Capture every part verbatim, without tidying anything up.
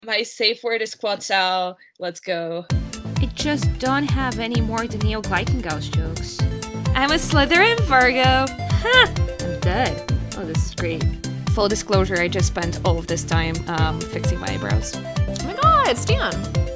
My safe word is Quetzal. Let's go. I just don't have any more Daniel Gleichengaus jokes. I'm a Slytherin Virgo. Ha! I'm dead. Oh, this is great. Full disclosure, I just spent all of this time um, fixing my eyebrows. Oh my god, Stan.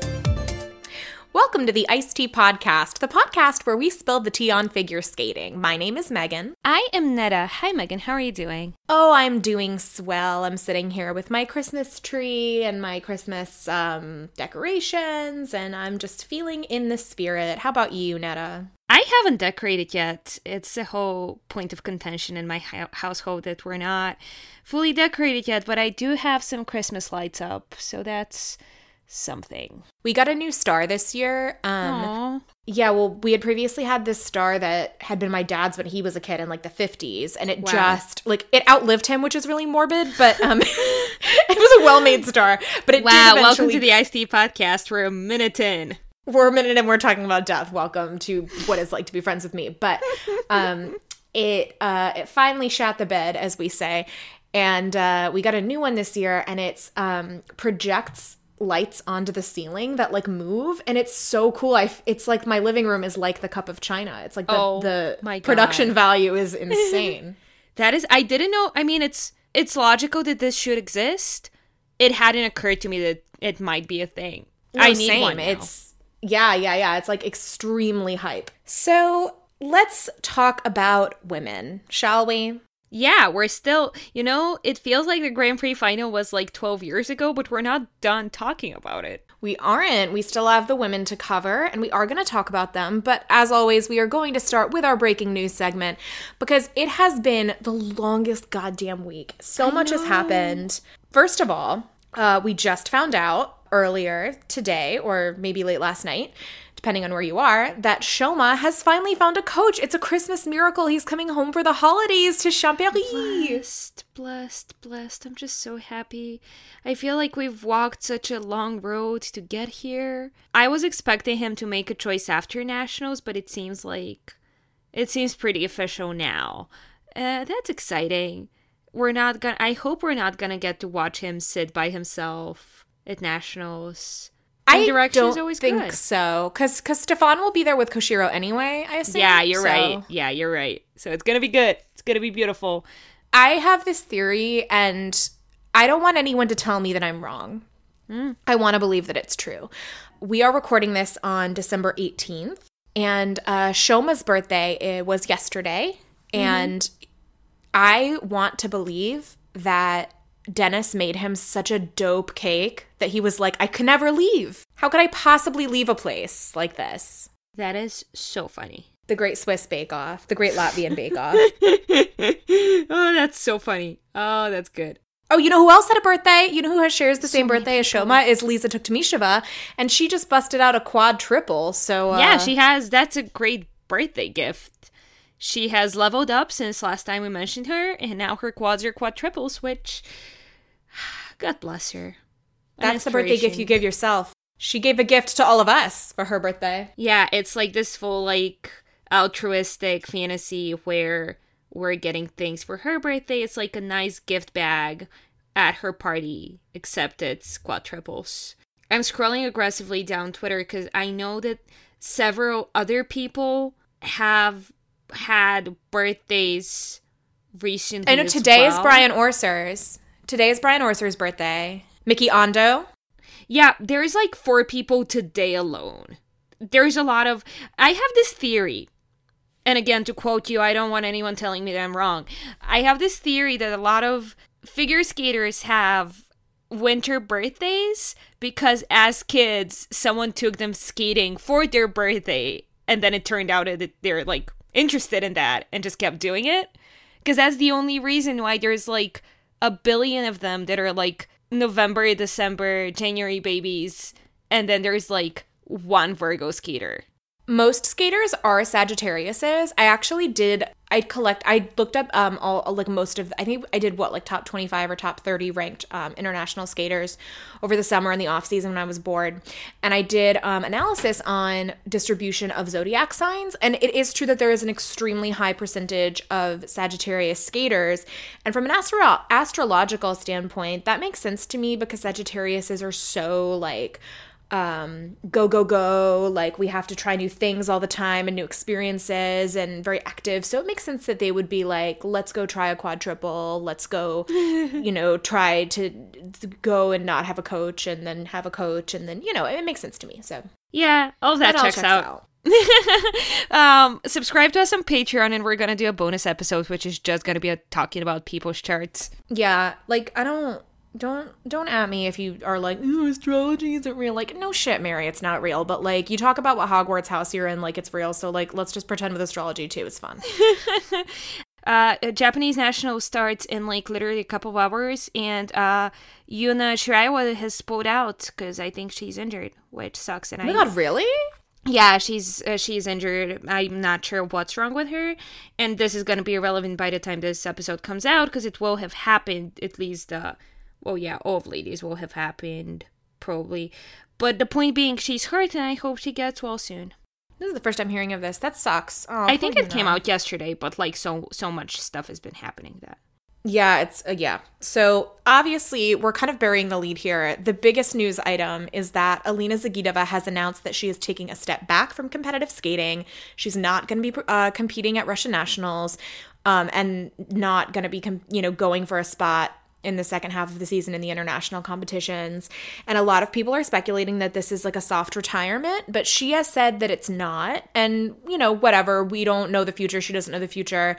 Welcome to the Iced Tea Podcast, the podcast where we spill the tea on figure skating. My name is Megan. I am Netta. Hi, Megan. How are you doing? Oh, I'm doing swell. I'm sitting here with my Christmas tree and my Christmas um, decorations, and I'm just feeling in the spirit. How about you, Netta? I haven't decorated yet. It's a whole point of contention in my ha- household that we're not fully decorated yet, but I do have some Christmas lights up, so that's something. We got a new star this year. Um, Aww. Yeah, well, we had previously had this star that had been my dad's when he was a kid in like the fifties, and it Wow. just like it outlived him, which is really morbid. But um, it was a well-made star. But it Wow, did eventually... welcome to the Iced Tea Podcast. We're a minute in. We're a minute and we're talking about death. Welcome to what it's like to be friends with me. But um, it uh, it finally shat the bed, as we say, and uh, we got a new one this year, and it's um, projects lights onto the ceiling that like move, and it's so cool. I it's like my living room is like the cup of china. It's like the, Oh, the my God. production value is insane. That is, I didn't know. I mean, it's it's logical that this should exist. It hadn't occurred to me that it might be a thing. No, I need same. one now. It's yeah, yeah, yeah. It's like extremely hype. So let's talk about women, shall we? Yeah, we're still, you know, it feels like the Grand Prix final was like twelve years ago, but we're not done talking about it. We aren't. We still have the women to cover, and we are going to talk about them. But as always, we are going to start with our breaking news segment because it has been the longest goddamn week. So I much has know. happened. First of all, uh, we just found out earlier today, or maybe late last night, depending on where you are, that Shoma has finally found a coach. It's a Christmas miracle. He's coming home for the holidays to Champéry. Blessed, blessed, blessed. I'm just so happy. I feel like we've walked such a long road to get here. I was expecting him to make a choice after Nationals, but it seems like, it seems pretty official now. Uh, that's exciting. We're not gonna, I hope we're not gonna get to watch him sit by himself at Nationals. I Indirection don't is always think good. so, because because Stefan will be there with Koshiro anyway, I assume. Yeah, you're so. right. Yeah, you're right. So it's gonna be good. It's gonna be beautiful. I have this theory, and I don't want anyone to tell me that I'm wrong. Mm. I want to believe that it's true. We are recording this on December eighteenth, and uh, Shoma's birthday uh, was yesterday, Mm-hmm. and I want to believe that Dennis made him such a dope cake that he was like, I could never leave. How could I possibly leave a place like this? That is so funny. The Great Swiss Bake Off, the Great Latvian Bake Off. Oh, that's so funny. Oh, that's good. Oh, you know who else had a birthday? You know who has shares the So same many birthday as people. Shoma? Is Lisa Tuktamisheva, and she just busted out a quad triple. So uh, Yeah, she has. That's a great birthday gift. She has leveled up since last time we mentioned her, and now her quads are quad triples, which, God bless her. An that's the birthday gift inspiration. you give yourself. She gave a gift to all of us for her birthday. Yeah, it's like this full, like, altruistic fantasy where we're getting things for her birthday. It's like a nice gift bag at her party, except it's quad triples. I'm scrolling aggressively down Twitter because I know that several other people have had birthdays recently. I know as today is well. Brian Orser's. Today is Brian Orser's birthday. Mickey Ondo. Yeah, there's like four people today alone. There's a lot of... I have this theory. And again, to quote you, I don't want anyone telling me that I'm wrong. I have this theory that a lot of figure skaters have winter birthdays because as kids, someone took them skating for their birthday. And then it turned out that they're like interested in that and just kept doing it. Because that's the only reason why there's like a billion of them that are like November, December, January babies, and then there's like one Virgo skater. most skaters are Sagittariuses. I actually did, I collect, I looked up um all like most of, I think I did what, like top twenty-five or top thirty ranked um, international skaters over the summer and the off season when I was bored. And I did um, analysis on distribution of zodiac signs. And it is true that there is an extremely high percentage of Sagittarius skaters. And from an astro- astrological standpoint, that makes sense to me because Sagittariuses are so like, um go go go, like we have to try new things all the time and new experiences and very active, so it makes sense that they would be like, let's go try a quadruple, let's go you know try to, to go and not have a coach and then have a coach, and then you know it makes sense to me. So yeah, all of that, that checks, all checks out, out. um subscribe to us on Patreon and we're gonna do a bonus episode which is just gonna be a, talking about people's charts. Yeah, like I don't Don't don't at me if you are like, oh, astrology isn't real. Like, no shit, Mary, it's not real. But like, you talk about what Hogwarts house you're in, like it's real. So like, let's just pretend with astrology too. It's fun. uh, Japanese National starts in like literally a couple of hours, and uh, Yuna Shiraiwa has pulled out because I think she's injured, which sucks. And oh my I, God, really? Yeah, she's uh, she's injured. I'm not sure what's wrong with her, and this is going to be irrelevant by the time this episode comes out because it will have happened at least. Uh, Well, yeah, all of ladies will have happened, probably. But the point being, she's hurt, and I hope she gets well soon. This is the first I'm hearing of this. That sucks. Oh, I think it came out yesterday, but, like, so so much stuff has been happening that. Yeah, it's, uh, yeah. So, obviously, we're kind of burying the lead here. The biggest news item is that Alina Zagitova has announced that she is taking a step back from competitive skating. She's not going to be uh, competing at Russian Nationals, um, and not going to be, com- you know, going for a spot in the second half of the season in the international competitions. And a lot of people are speculating that this is like a soft retirement, but she has said that it's not. And, you know, whatever, we don't know the future. She doesn't know the future.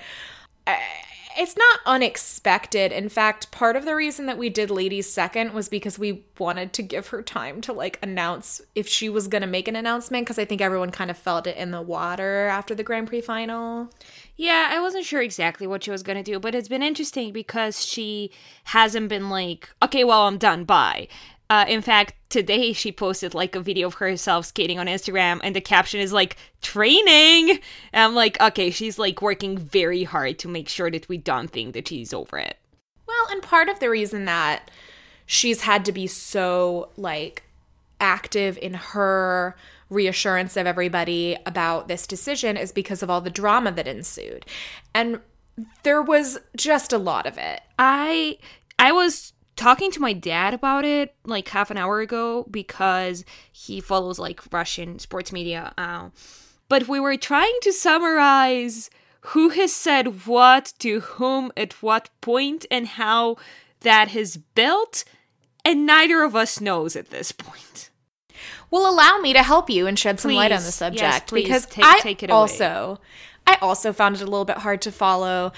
It's not unexpected. In fact, part of the reason that we did ladies second was because we wanted to give her time to like announce if she was going to make an announcement, because I think everyone kind of felt it in the water after the Grand Prix final. Yeah, I wasn't sure exactly what she was going to do, but it's been interesting because she hasn't been like, okay, well, I'm done, bye. Uh, in fact, today she posted like a video of herself skating on Instagram, and the caption is like, training! And I'm like, okay, she's like working very hard to make sure that we don't think that she's over it. Well, and part of the reason that she's had to be so like active in her reassurance of everybody about this decision is because of all the drama that ensued. And there was just a lot of it. I I was talking to my dad about it like half an hour ago because he follows like Russian sports media. Uh, but we were trying to summarize who has said what to whom at what point and how that has built, and neither of us knows at this point. Well, allow me to help you and shed some please. light on the subject, yes, please. because take, I take it also, I also found it a little bit hard to follow.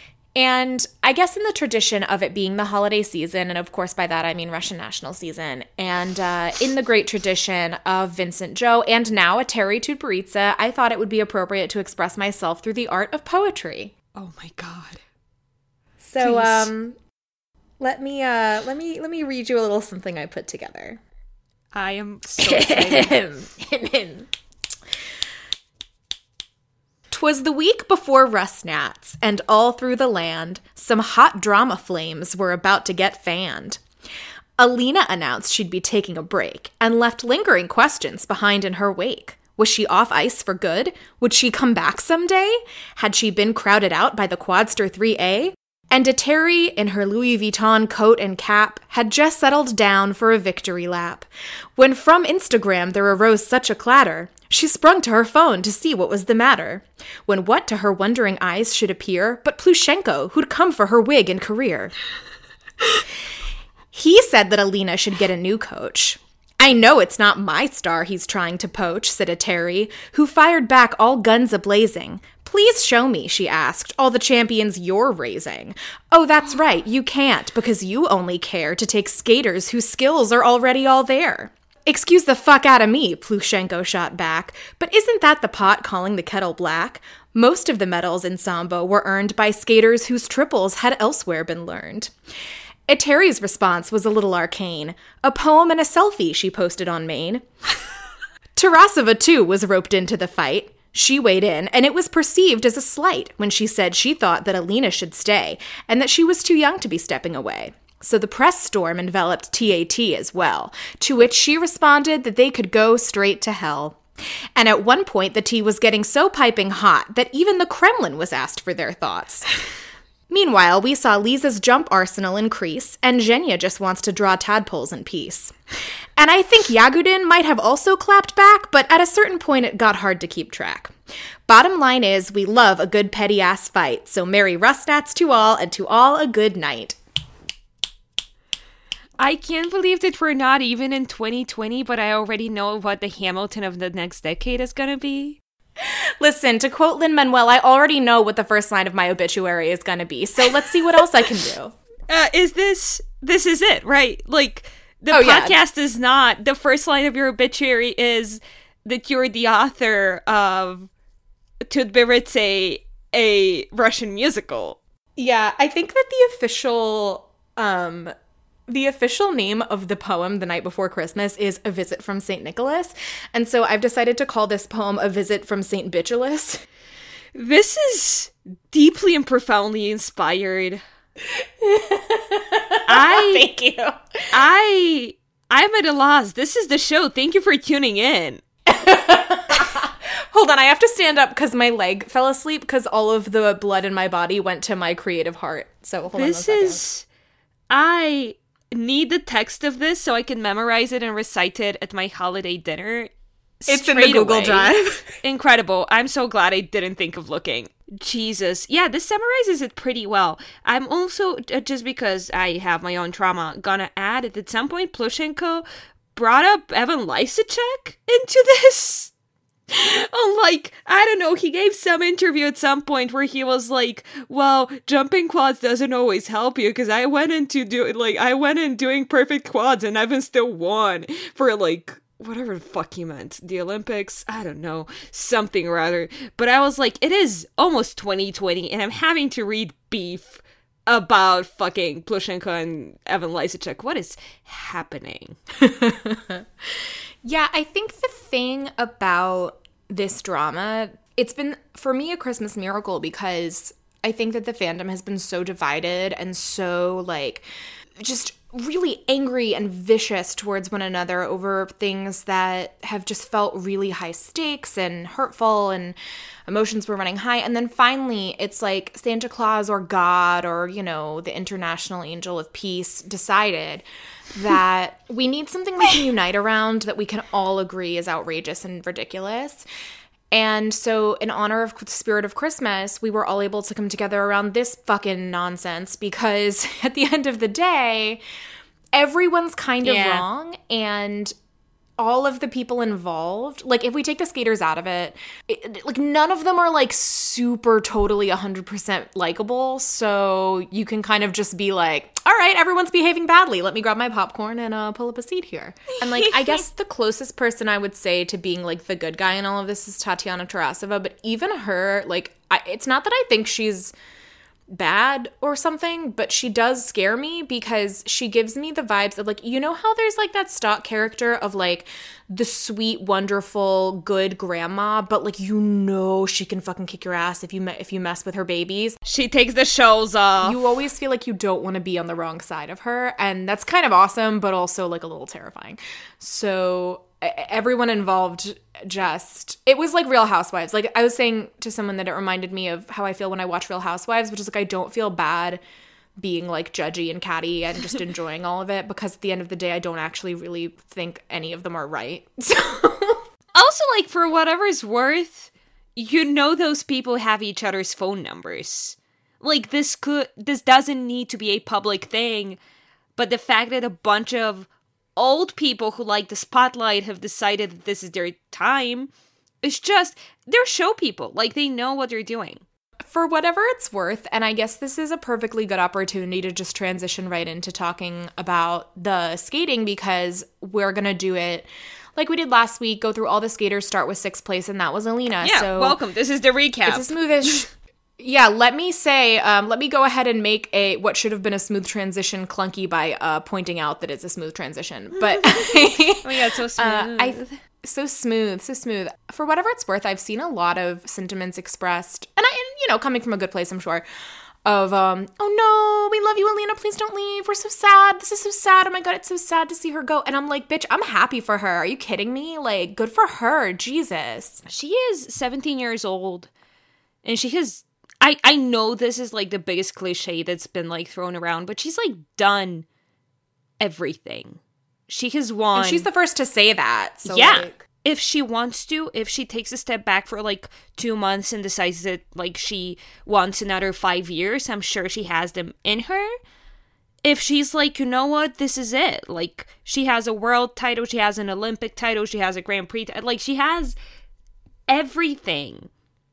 And I guess in the tradition of it being the holiday season, and of course by that I mean Russian national season, and uh, in the great tradition of Vincent Joe and now a Terry Tutberidze, I thought it would be appropriate to express myself through the art of poetry. Oh my God! So, Please. um, let me uh, let me let me read you a little something I put together. I am so excited. 'Twas the week before Rustnats, and all through the land, some hot drama flames were about to get fanned. Alina announced she'd be taking a break, and left lingering questions behind in her wake. Was she off ice for good? Would she come back someday? Had she been crowded out by the Quadster three A? And a Terry, in her Louis Vuitton coat and cap, had just settled down for a victory lap, when from Instagram there arose such a clatter. She sprung to her phone to see what was the matter, when what to her wondering eyes should appear but Plushenko, who'd come for her wig and career. He said that Alina should get a new coach. I know it's not my star he's trying to poach, said a Terry, who fired back all guns a-blazing. Please show me, she asked, all the champions you're raising. Oh, that's right, you can't, because you only care to take skaters whose skills are already all there. Excuse the fuck out of me, Plushenko shot back, but isn't that the pot calling the kettle black? Most of the medals in Sambo were earned by skaters whose triples had elsewhere been learned. Terry's response was a little arcane. A poem and a selfie she posted on Maine. Tarasova, too, was roped into the fight. She weighed in, and it was perceived as a slight when she said she thought that Alina should stay, and that she was too young to be stepping away. So the press storm enveloped T A T as well, to which she responded that they could go straight to hell. And at one point, the tea was getting so piping hot that even the Kremlin was asked for their thoughts. Meanwhile, we saw Lisa's jump arsenal increase, and Zhenya just wants to draw tadpoles in peace. And I think Yagudin might have also clapped back, but at a certain point it got hard to keep track. Bottom line is, we love a good petty-ass fight, so merry Rustnats to all, and to all a good night. I can't believe that we're not even in twenty twenty, but I already know what the Hamilton of the next decade is going to be. Listen, to quote Lin-Manuel, I already know what the first line of my obituary is going to be, so let's see what else I can do. Uh, is this, this is it, right? Like, the oh, podcast yeah. is not, the first line of your obituary is that you're the author of Tudberitse, a Russian musical. Yeah, I think that the official, um... The official name of the poem, The Night Before Christmas, is A Visit from Saint Nicholas. And so I've decided to call this poem A Visit from Saint Bitulus. This is deeply and profoundly inspired. I Thank you. I I'm at a loss. This is the show. Thank you for tuning in. Hold on, I have to stand up because my leg fell asleep because all of the blood in my body went to my creative heart. So hold this on one second. is I need the text of this so I can memorize it and recite it at my holiday dinner. It's in the Google away. Drive. Incredible. I'm so glad I didn't think of looking. Jesus. Yeah, this summarizes it pretty well. I'm also, uh, just because I have my own trauma, gonna add that at some point Plushenko brought up Evan Lysacek into this. Like, I don't know, he gave some interview at some point where he was like, well, jumping quads doesn't always help you, because I went into do like, I went in doing perfect quads and Evan still won for, like, whatever the fuck he meant. The Olympics? I don't know. Something or other. But I was like, it is almost twenty twenty, and I'm having to read beef about fucking Plushenko and Evan Lysacek. What is happening? Yeah, I think the thing about this drama, it's been, for me, a Christmas miracle because I think that the fandom has been so divided and so, like, just really angry and vicious towards one another over things that have just felt really high stakes and hurtful, and emotions were running high. And then finally, it's like Santa Claus or God or, you know, the International Angel of Peace decided that we need something we can unite around that we can all agree is outrageous and ridiculous. And so in honor of the spirit of Christmas, we were all able to come together around this fucking nonsense because at the end of the day, everyone's kind of yeah. wrong, and all of the people involved, like, if we take the skaters out of it, it, like, none of them are, like, super totally one hundred percent likable, so you can kind of just be like, all right, everyone's behaving badly, let me grab my popcorn and uh, pull up a seat here. And, like, I guess the closest person I would say to being, like, the good guy in all of this is Tatiana Tarasova, but even her, like, I, it's not that I think she's bad or something, but she does scare me because she gives me the vibes of, like, you know how there's, like, that stock character of, like, the sweet, wonderful, good grandma, but, like, you know she can fucking kick your ass if you me- if you mess with her babies. She takes the shows off. You always feel like you don't want to be on the wrong side of her, and that's kind of awesome, but also, like, a little terrifying. So everyone involved just, it was like Real Housewives. Like, I was saying to someone that it reminded me of how I feel when I watch Real Housewives, which is, like, I don't feel bad being, like, judgy and catty and just enjoying all of it, because at the end of the day, I don't actually really think any of them are right. So. Also, like, for whatever it's worth, you know those people have each other's phone numbers. Like, this could, this doesn't need to be a public thing, but the fact that a bunch of old people who like the spotlight have decided that this is their time, it's just, they're show people. Like, they know what they're doing. For whatever it's worth, and I guess this is a perfectly good opportunity to just transition right into talking about the skating, because we're going to do it like we did last week, go through all the skaters, start with sixth place, and that was Alina. Yeah, so welcome. This is the recap. It's a smoothish... Yeah, let me say, um, let me go ahead and make a what should have been a smooth transition clunky by uh, pointing out that it's a smooth transition. But oh my god, so smooth. Uh, I So smooth, so smooth. For whatever it's worth, I've seen a lot of sentiments expressed, and I, and, you know, coming from a good place, I'm sure, of, um, oh no, we love you, Alina, please don't leave. We're so sad. This is so sad. Oh my God, it's so sad to see her go. And I'm like, bitch, I'm happy for her. Are you kidding me? Like, good for her. Jesus. She is seventeen years old, and she has, I, I know this is like the biggest cliche that's been like thrown around, but she's like done everything. She has won. And she's the first to say that. So yeah. Like, if she wants to, if she takes a step back for like two months and decides that like she wants another five years, I'm sure she has them in her. If she's like, you know what, this is it. Like, she has a world title, she has an Olympic title, she has a Grand Prix, t- like, she has everything.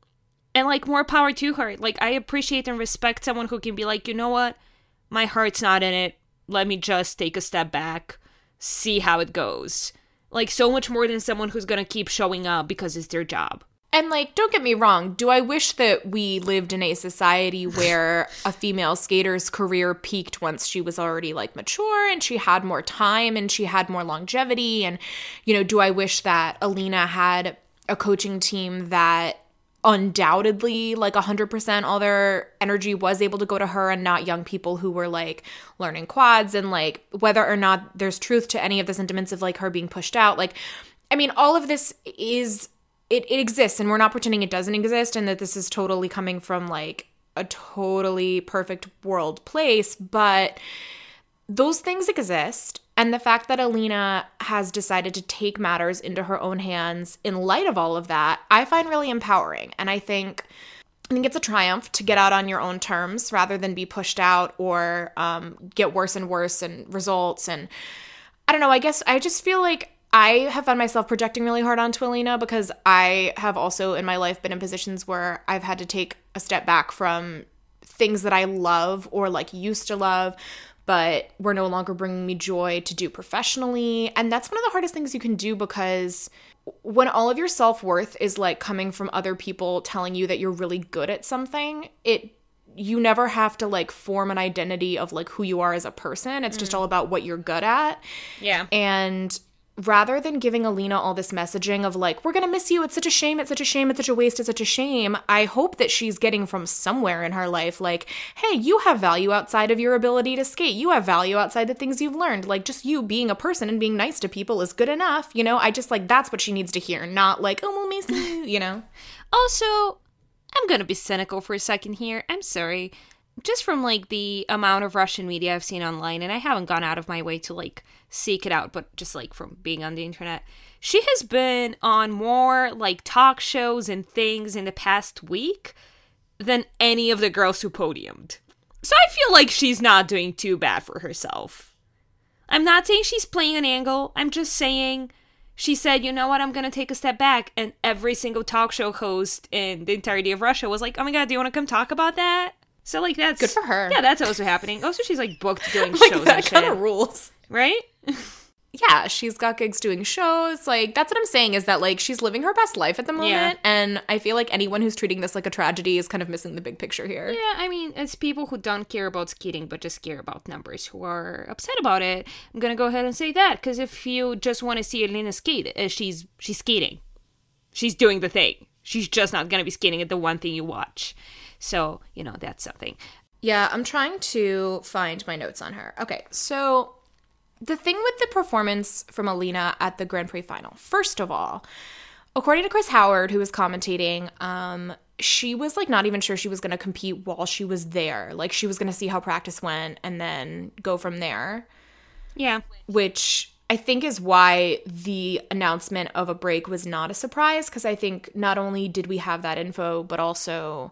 And like, more power to her. Like, I appreciate and respect someone who can be like, you know what, my heart's not in it. Let me just take a step back, see how it goes. Like, so much more than someone who's gonna keep showing up because it's their job. and like, don't get me wrong. Do I wish that we lived in a society where a female skater's career peaked once she was already like mature and she had more time and she had more longevity? And, you know, do I wish that Alina had a coaching team that undoubtedly like one hundred percent all their energy was able to go to her and not young people who were like learning quads, and like whether or not there's truth to any of the sentiments of like her being pushed out? Like, I mean, all of this is, it, it exists, and we're not pretending it doesn't exist and that this is totally coming from like a totally perfect world place, but those things exist. And the fact that Alina has decided to take matters into her own hands in light of all of that, I find really empowering. And I think I think it's a triumph to get out on your own terms rather than be pushed out or um, get worse and worse and results. And I don't know, I guess I just feel like I have found myself projecting really hard onto Alina because I have also in my life been in positions where I've had to take a step back from things that I love or like used to love, but were no longer bringing me joy to do professionally. And that's one of the hardest things you can do, because when all of your self-worth is like coming from other people telling you that you're really good at something, it you never have to like form an identity of like who you are as a person. It's mm. just all about what you're good at. Yeah. And rather than giving Alina all this messaging of like, we're going to miss you, it's such a shame, it's such a shame, it's such a waste, it's such a shame, I hope that she's getting from somewhere in her life like, hey, you have value outside of your ability to skate. You have value outside the things you've learned. Like, just you being a person and being nice to people is good enough. You know, I just like, that's what she needs to hear, not like, oh, we'll miss you, you know? Also, I'm going to be cynical for a second here. I'm sorry. Just from like the amount of Russian media I've seen online, and I haven't gone out of my way to like seek it out, but just like from being on the internet, she has been on more like talk shows and things in the past week than any of the girls who podiumed. So I feel like she's not doing too bad for herself. I'm not saying she's playing an angle. I'm just saying she said, you know what, I'm going to take a step back. And every single talk show host in the entirety of Russia was like, oh my God, do you want to come talk about that? So, like, that's... good for her. Yeah, that's also happening. Also, she's, like, booked doing like, shows that and shit. kind of rules. Right? Yeah, she's got gigs doing shows. Like, that's what I'm saying, is that, like, she's living her best life at the moment. Yeah. And I feel like anyone who's treating this like a tragedy is kind of missing the big picture here. Yeah, I mean, it's people who don't care about skating but just care about numbers who are upset about it. I'm going to go ahead and say that, because if you just want to see Alina skate, uh, she's she's skating. She's doing the thing. She's just not going to be skating at the one thing you watch. So, you know, that's something. Yeah, I'm trying to find my notes on her. Okay, so the thing with the performance from Alina at the Grand Prix final, first of all, according to Chris Howard, who was commentating, um, she was like not even sure she was going to compete while she was there. Like, she was going to see how practice went and then go from there. Yeah. Which I think is why the announcement of a break was not a surprise, because I think not only did we have that info, but also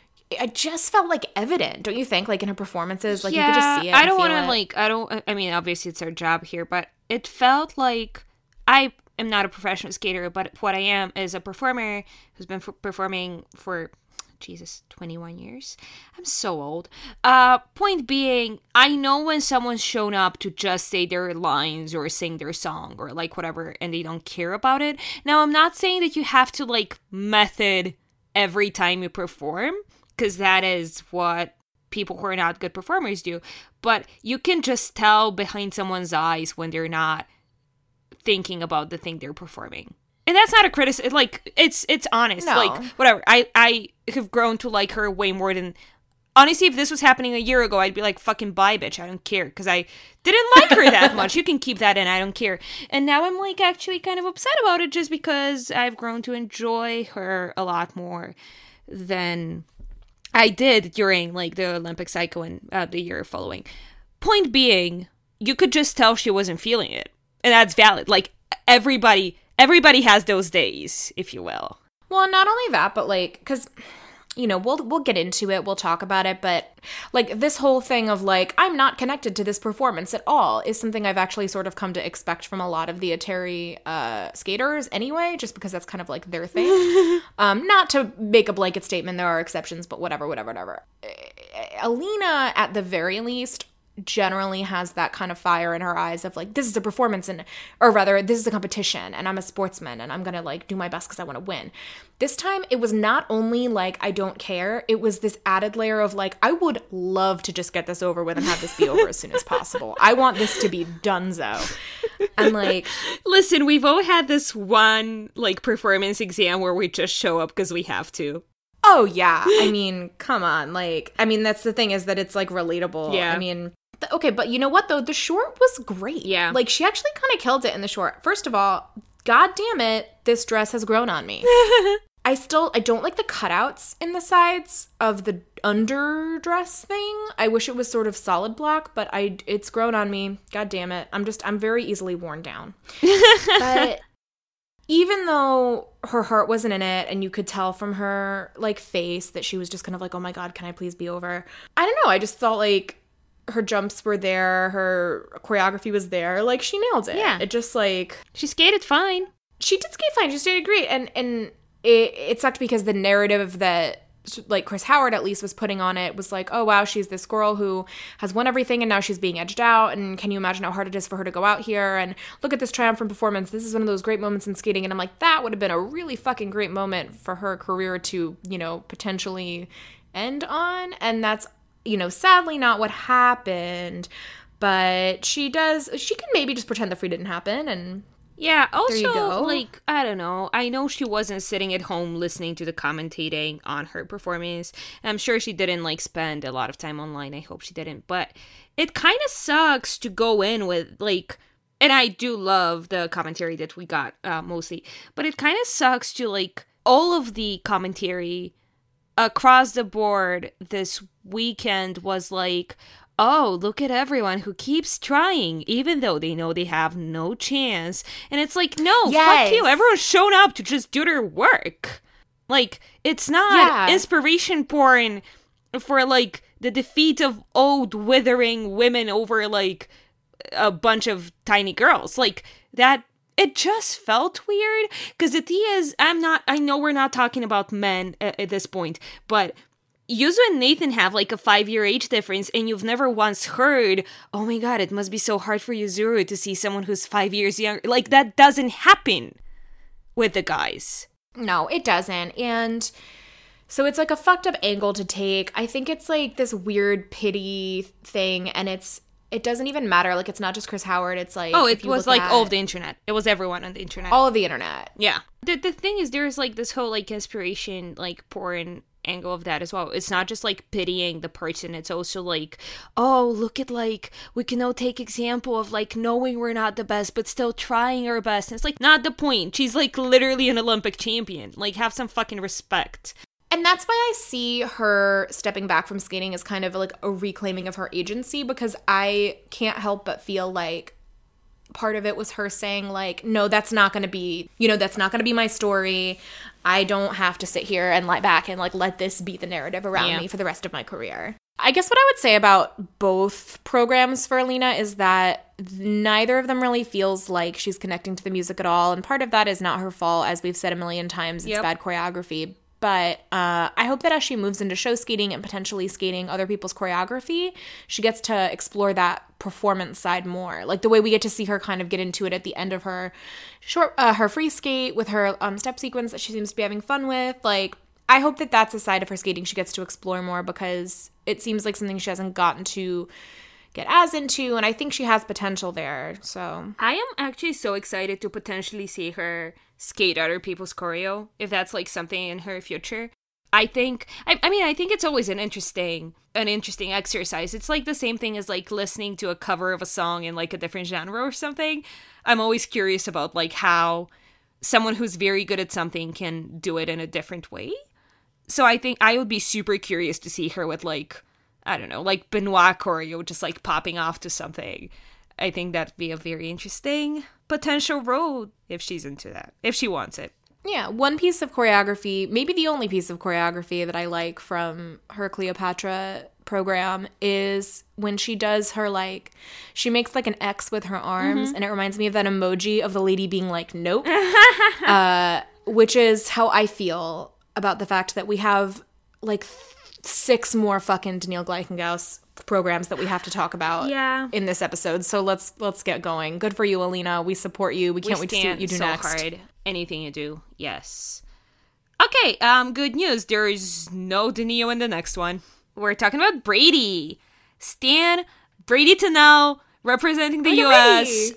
I just felt like evident, don't you think? Like in her performances, like yeah, you could just see it. I don't want to like, I don't, I mean, obviously it's our job here, but it felt like I am not a professional skater, but what I am is a performer who's been f- performing for, Jesus, twenty-one years. I'm so old. Uh, point being, I know when someone's shown up to just say their lines or sing their song or like whatever, and they don't care about it. Now, I'm not saying that you have to like method every time you perform, because that is what people who are not good performers do. But you can just tell behind someone's eyes when they're not thinking about the thing they're performing. And that's not a criticism. Like, it's it's honest. No. Like, whatever. I, I have grown to like her way more than... Honestly, if this was happening a year ago, I'd be like, fucking bye, bitch. I don't care. Because I didn't like her that much. You can keep that in. I don't care. And now I'm, like, actually kind of upset about it just because I've grown to enjoy her a lot more than I did during, like, the Olympic cycle and uh, the year following. Point being, you could just tell she wasn't feeling it. And that's valid. Like, everybody, everybody has those days, if you will. Well, not only that, but, like, because... you know, we'll we'll get into it, we'll talk about it, but like this whole thing of like, I'm not connected to this performance at all is something I've actually sort of come to expect from a lot of the Atari uh, skaters anyway, just because that's kind of like their thing. um, not to make a blanket statement, there are exceptions, but whatever, whatever, whatever. Alina, at the very least, generally has that kind of fire in her eyes of like, this is a performance and, or rather, this is a competition and I'm a sportsman and I'm gonna like do my best because I want to win. This time, it was not only like, I don't care, it was this added layer of like, I would love to just get this over with and have this be over as soon as possible. I want this to be donezo. And like... Listen, we've all had this one like performance exam where we just show up because we have to. Oh, yeah. I mean, come on. Like, I mean, that's the thing is that it's like relatable. Yeah. I mean... Okay, but you know what, though? The short was great. Yeah. Like, she actually kind of killed it in the short. First of all, god damn it, this dress has grown on me. I still, I don't like the cutouts in the sides of the underdress thing. I wish it was sort of solid black, but I, it's grown on me. God damn it. I'm just, I'm very easily worn down. But even though her heart wasn't in it, and you could tell from her, like, face that she was just kind of like, oh my god, can I please be over? I don't know, I just felt like her jumps were there, her choreography was there, like, she nailed it. Yeah. It just, like... She skated fine. She did skate fine, she skated great, and, and it, it sucked because the narrative that, like, Chris Howard at least was putting on it was like, oh, wow, she's this girl who has won everything, and now she's being edged out, and can you imagine how hard it is for her to go out here, and look at this triumphant performance, this is one of those great moments in skating, and I'm like, that would have been a really fucking great moment for her career to, you know, potentially end on, and that's, you know, sadly not what happened, but she does, she can maybe just pretend the free didn't happen, and yeah, also, there you go. like, I don't know, I know she wasn't sitting at home listening to the commentating on her performance, and I'm sure she didn't, like, spend a lot of time online, I hope she didn't, but it kind of sucks to go in with, like, and I do love the commentary that we got, uh, mostly, but it kind of sucks to, like, all of the commentary across the board this weekend was like, oh, look at everyone who keeps trying, even though they know they have no chance. And it's like, no, yes. fuck you. Everyone's shown up to just do their work. Like, it's not yeah. inspiration porn for, like, the defeat of old, withering women over, like, a bunch of tiny girls. Like, that... It just felt weird, because the thing is, I'm not, I know we're not talking about men at, at this point, but Yuzu and Nathan have like a five-year age difference, and you've never once heard, oh my god, it must be so hard for Yuzuru to see someone who's five years younger. Like, that doesn't happen with the guys. No, it doesn't, and... so it's like a fucked up angle to take. I think it's like this weird pity thing, and it's... it doesn't even matter. Like, it's not just Chris Howard. It's like... oh, it was like at... all of the internet. It was everyone on the internet. all of the internet. Yeah. The the thing is, there's like this whole like inspiration, like porn angle of that as well. It's not just like pitying the person. It's also like, oh, look at like, we can all take example of like knowing we're not the best, but still trying our best. And it's like, not the point. She's like literally an Olympic champion. Like, have some fucking respect. And that's why I see her stepping back from skating as kind of like a reclaiming of her agency, because I can't help but feel like part of it was her saying like, no, that's not going to be, you know, that's not going to be my story. I don't have to sit here and lie back and like let this be the narrative around yeah. me for the rest of my career. I guess what I would say about both programs for Alina is that neither of them really feels like she's connecting to the music at all. And part of that is not her fault. As we've said a million times, it's yep. bad choreography. But uh, I hope that as she moves into show skating and potentially skating other people's choreography, she gets to explore that performance side more. Like the way we get to see her kind of get into it at the end of her short, uh, her free skate with her um, step sequence that she seems to be having fun with. Like, I hope that that's a side of her skating she gets to explore more, because it seems like something she hasn't gotten to get as into, and I think she has potential there. So I am actually so excited to potentially see her skate other people's choreo, if that's like something in her future. I think, I, I mean, I think it's always an interesting, an interesting exercise. It's like the same thing as like listening to a cover of a song in like a different genre or something. I'm always curious about like how someone who's very good at something can do it in a different way. So I think I would be super curious to see her with like, I don't know, like Benoit choreo just like popping off to something. I think that'd be a very interesting potential road if she's into that, if she wants it. Yeah, one piece of choreography, maybe the only piece of choreography that I like from her Cleopatra program is when she does her, like, she makes, like, an X with her arms, mm-hmm. and it reminds me of that emoji of the lady being like, nope, uh, which is how I feel about the fact that we have, like, six more fucking Daniil Gleichengaus programs that we have to talk about yeah. in this episode. So let's let's get going. Good for you, Alina. We support you. We can't we wait to see what you do so next. Hard. Anything you do, yes. Okay, um, good news. There is no Danilo in the next one. We're talking about Brady. Stan Brady Tennell representing the U S. Brady.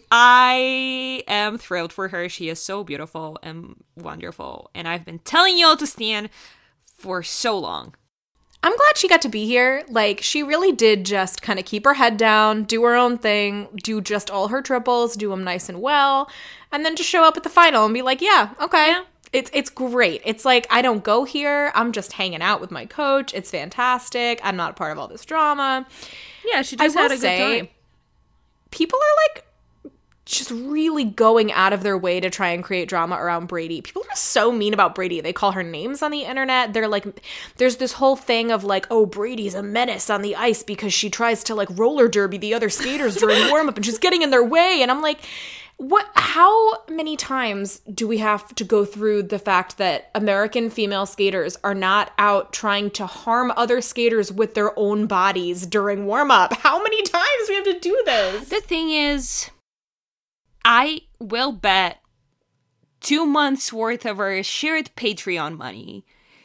I am thrilled for her. She is so beautiful and wonderful. And I've been telling y'all to Stan for so long. I'm glad she got to be here. Like, she really did just kind of keep her head down, do her own thing, do just all her triples, do them nice and well, and then just show up at the final and be like, yeah, okay. Yeah. It's it's great. It's like, I don't go here. I'm just hanging out with my coach. It's fantastic. I'm not a part of all this drama. Yeah, she just had a good say, time. People are like, just really going out of their way to try and create drama around Brady. People are so mean about Brady. They call her names on the internet. They're like, there's this whole thing of like, oh, Brady's a menace on the ice because she tries to like roller derby the other skaters during warm up and she's getting in their way. And I'm like, what, how many times do we have to go through the fact that American female skaters are not out trying to harm other skaters with their own bodies during warm up? How many times do we have to do this? The thing is, I will bet two months worth of our shared Patreon money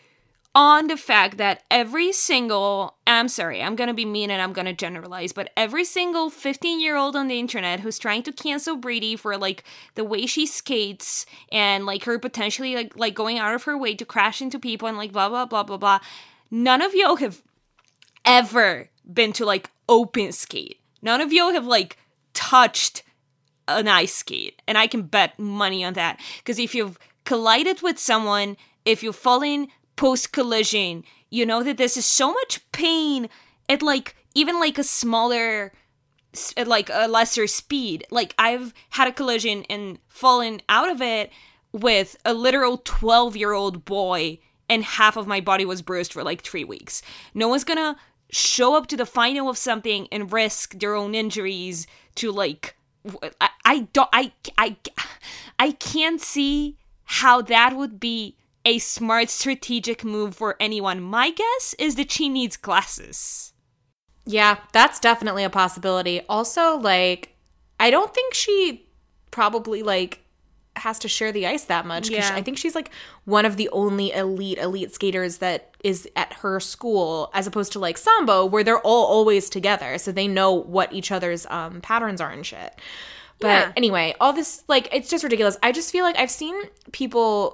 on the fact that every single, I'm sorry, I'm going to be mean and I'm going to generalize, but every single fifteen-year-old on the internet who's trying to cancel Brady for, like, the way she skates and, like, her potentially, like, like going out of her way to crash into people and, like, blah, blah, blah, blah, blah, none of y'all have ever been to, like, open skate. None of y'all have, like, touched an ice skate, and I can bet money on that, because if you've collided with someone, if you've fallen post-collision, you know that this is so much pain at like even like a smaller, at like a lesser speed. Like, I've had a collision and fallen out of it with a literal twelve year old boy, and half of my body was bruised for like three weeks. No one's gonna show up to the final of something and risk their own injuries to like I, I don't I, I I can't see how that would be a smart strategic move for anyone. My guess is that she needs glasses. Yeah, that's definitely a possibility. Also, like, I don't think she probably like has to share the ice that much, because yeah. I think she's like one of the only elite elite skaters that is at her school, as opposed to like Sambo, where they're all always together, so they know what each other's um patterns are and shit. But yeah. Anyway, all this, like, it's just ridiculous. I just feel like I've seen people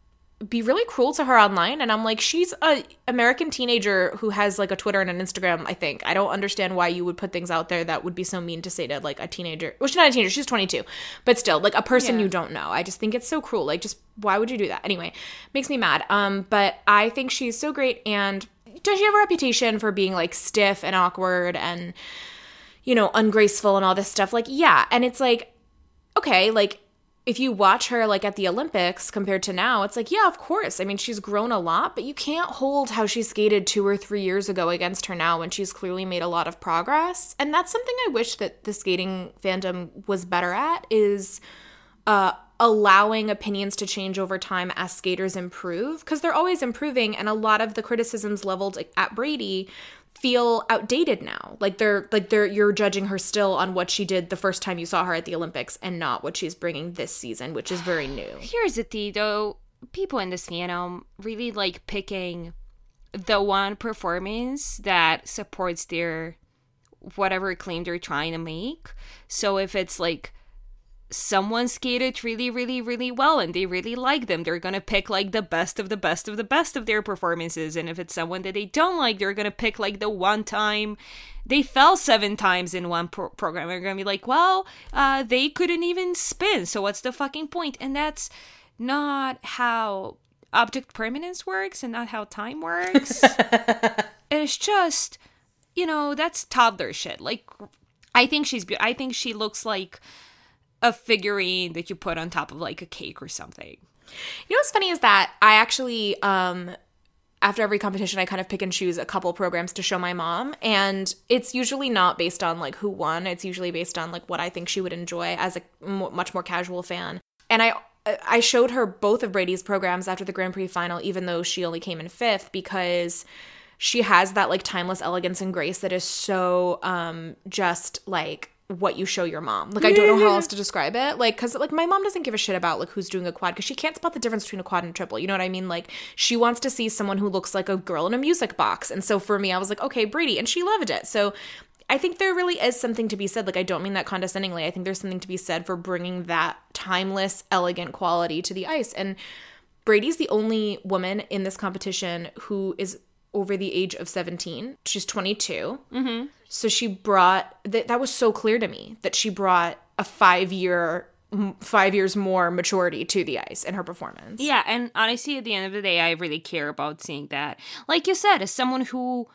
be really cruel to her online, and I'm like, she's a American teenager who has like a Twitter and an Instagram. I think I don't understand why you would put things out there that would be so mean to say to like a teenager. Well, she's not a teenager, she's twenty-two, but still, like, a person yeah. you don't know. I just think it's so cruel. Like, just why would you do that? Anyway, makes me mad. Um, but I think she's so great. And does she have a reputation for being like stiff and awkward and, you know, ungraceful and all this stuff? Like, yeah. And it's like, okay, like, if you watch her, like, at the Olympics compared to now, it's like, yeah, of course. I mean, she's grown a lot, but you can't hold how she skated two or three years ago against her now when she's clearly made a lot of progress. And that's something I wish that the skating fandom was better at, is uh, allowing opinions to change over time as skaters improve, because they're always improving, and a lot of the criticisms leveled at Brady feel outdated now. Like, they're like they're you're judging her still on what she did the first time you saw her at the Olympics, and not what she's bringing this season, which is very new. Here's the thing, though. People in this fandom really like picking the one performance that supports their whatever claim they're trying to make. So if it's like someone skated really, really, really well and they really like them, they're gonna pick like the best of the best of the best of their performances. And if it's someone that they don't like, they're gonna pick like the one time they fell seven times in one pro- program. They're gonna be like, well, uh, they couldn't even spin, so what's the fucking point? And that's not how object permanence works and not how time works. It's just, you know, that's toddler shit. Like, I think she's be- I think she looks like a figurine that you put on top of like a cake or something. You know what's funny is that I actually, um, after every competition, I kind of pick and choose a couple programs to show my mom. And it's usually not based on like who won. It's usually based on like what I think she would enjoy as a m- much more casual fan. And I I showed her both of Brady's programs after the Grand Prix final, even though she only came in fifth, because she has that like timeless elegance and grace that is so um, just like what you show your mom. Like, I don't know how else to describe it. Like, because like my mom doesn't give a shit about like who's doing a quad, because she can't spot the difference between a quad and a triple. You know what I mean? Like, she wants to see someone who looks like a girl in a music box. And so for me, I was like, okay, Brady, and she loved it. So I think there really is something to be said. Like, I don't mean that condescendingly. I think there's something to be said for bringing that timeless, elegant quality to the ice. And Brady's the only woman in this competition who is over the age of seventeen. She's twenty-two. Mm-hmm. So she brought, that, that was so clear to me, that she brought a five-year, five years more maturity to the ice in her performance. Yeah, and honestly, at the end of the day, I really care about seeing that. Like you said, as someone who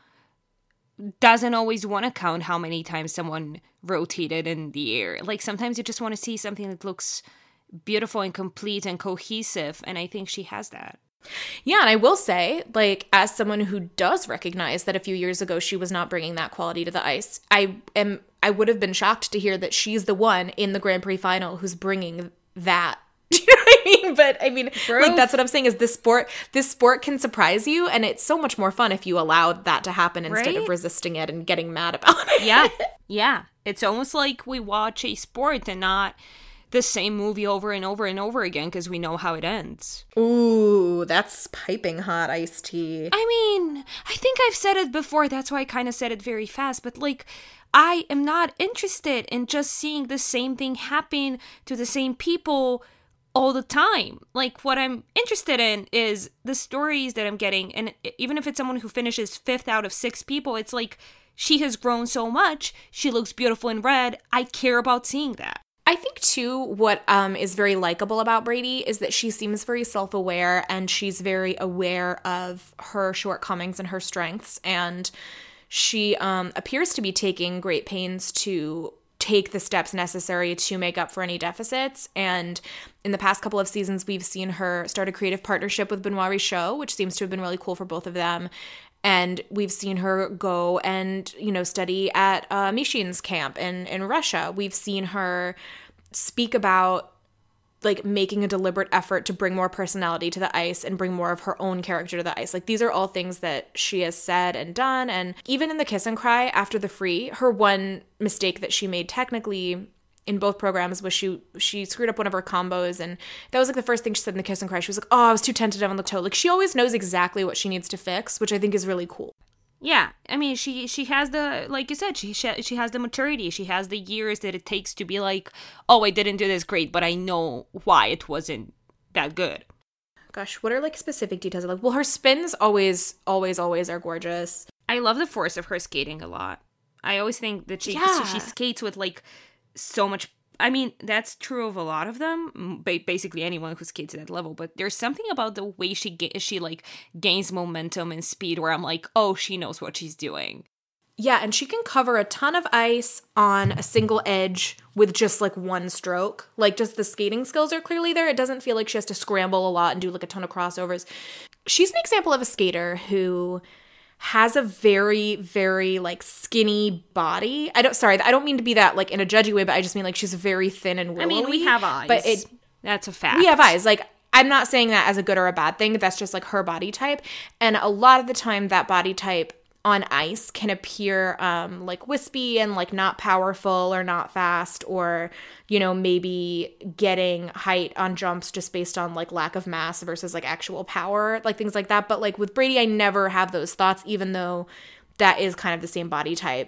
doesn't always want to count how many times someone rotated in the air. Like, sometimes you just want to see something that looks beautiful and complete and cohesive, and I think she has that. Yeah, and I will say, like, as someone who does recognize that a few years ago she was not bringing that quality to the ice, I am I would have been shocked to hear that she's the one in the Grand Prix final who's bringing that. Do you know what I mean? But I mean, Bro. like, that's what I'm saying is this sport, this sport can surprise you, and it's so much more fun if you allowed that to happen instead Right? of resisting it and getting mad about it. Yeah, yeah. It's almost like we watch a sport and not the same movie over and over and over again because we know how it ends. Ooh, that's piping hot iced tea. I mean, I think I've said it before, that's why I kind of said it very fast, but like, I am not interested in just seeing the same thing happen to the same people all the time. Like, what I'm interested in is the stories that I'm getting, and even if it's someone who finishes fifth out of six people, it's like, she has grown so much, she looks beautiful in red, I care about seeing that. I think, too, what um, is very likable about Brady is that she seems very self-aware, and she's very aware of her shortcomings and her strengths, and she um, appears to be taking great pains to take the steps necessary to make up for any deficits. And in the past couple of seasons, we've seen her start a creative partnership with Benoit Richaud, which seems to have been really cool for both of them. And we've seen her go and, you know, study at uh, Mishin's camp in, in Russia. We've seen her speak about, like, making a deliberate effort to bring more personality to the ice and bring more of her own character to the ice. Like, these are all things that she has said and done. And even in the Kiss and Cry after the free, her one mistake that she made technically in both programs was she she screwed up one of her combos, and that was like the first thing she said in the Kiss and Cry. She was like, oh, I was too tentative on the toe. Like, she always knows exactly what she needs to fix, which I think is really cool. Yeah, I mean, she she has the, like you said, she she she has the maturity, she has the years that it takes to be like, oh, I didn't do this great, but I know why it wasn't that good. Gosh, what are, like, specific details? Like, well, her spins always, always, always are gorgeous. I love the force of her skating a lot. I always think that she Yeah. she, she skates with, like, so much. I mean, that's true of a lot of them, ba- basically anyone who skates at that level, but there's something about the way she ga- she like gains momentum and speed where I'm like, oh, she knows what she's doing. Yeah, and she can cover a ton of ice on a single edge with just, like, one stroke. Like, just the skating skills are clearly there. It doesn't feel like she has to scramble a lot and do, like, a ton of crossovers. She's an example of a skater who has a very, very, like, skinny body. I don't, sorry, I don't mean to be that, like, in a judgy way, but I just mean, like, she's very thin and willowy. I mean, we have eyes. But it, that's a fact. we have eyes. Like, I'm not saying that as a good or a bad thing. That's just, like, her body type. And a lot of the time, that body type on ice can appear um, like wispy and, like, not powerful or not fast, or, you know, maybe getting height on jumps just based on, like, lack of mass versus, like, actual power, like, things like that. But, like, with Brady, I never have those thoughts, even though that is kind of the same body type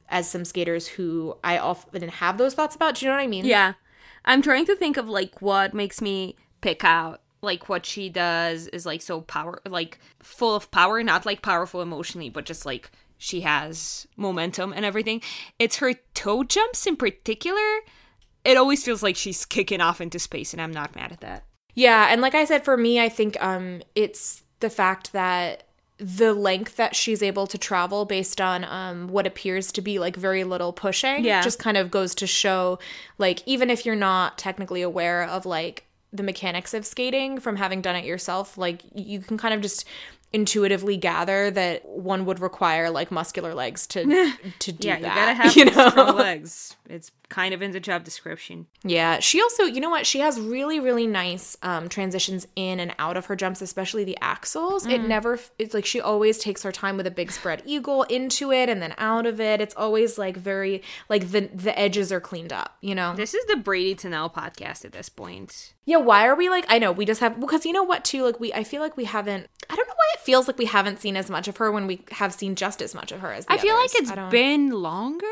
as some skaters who I often have those thoughts about. Do you know what I mean? Yeah. I'm trying to think of, like, what makes me pick out, like, what she does is, like, so power, like, full of power, not, like, powerful emotionally, but just, like, she has momentum and everything. It's her toe jumps in particular. It always feels like she's kicking off into space, and I'm not mad at that. Yeah, and like I said, for me, I think um, it's the fact that the length that she's able to travel based on um, what appears to be, like, very little pushing yeah. just kind of goes to show, like, even if you're not technically aware of, like, the mechanics of skating from having done it yourself, like, you can kind of just intuitively gather that one would require, like, muscular legs to to do yeah, that. you gotta have you know? strong legs. It's kind of in the job description. Yeah, she also, you know what, she has really, really nice um, transitions in and out of her jumps, especially the axles. Mm. It never, it's like she always takes her time with a big spread eagle into it and then out of it. It's always, like, very, like, the the edges are cleaned up, you know? This is the Brady Tennell podcast at this point. Yeah, why are we, like, I know, we just have, because you know what, too, like, we, I feel like we haven't, I don't know why it feels like we haven't seen as much of her when we have seen just as much of her as the I feel others. like it's been longer.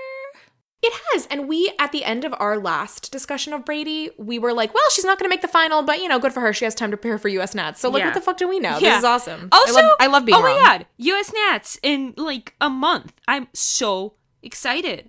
It has. And we, at the end of our last discussion of Brady, we were like, well, she's not going to make the final, but, you know, good for her. She has time to prepare for U S Nats. So, like, yeah. what the fuck do we know? Yeah. This is awesome. Also, I love, I love being oh my wrong. God, U S Nats in, like, a month. I'm so excited.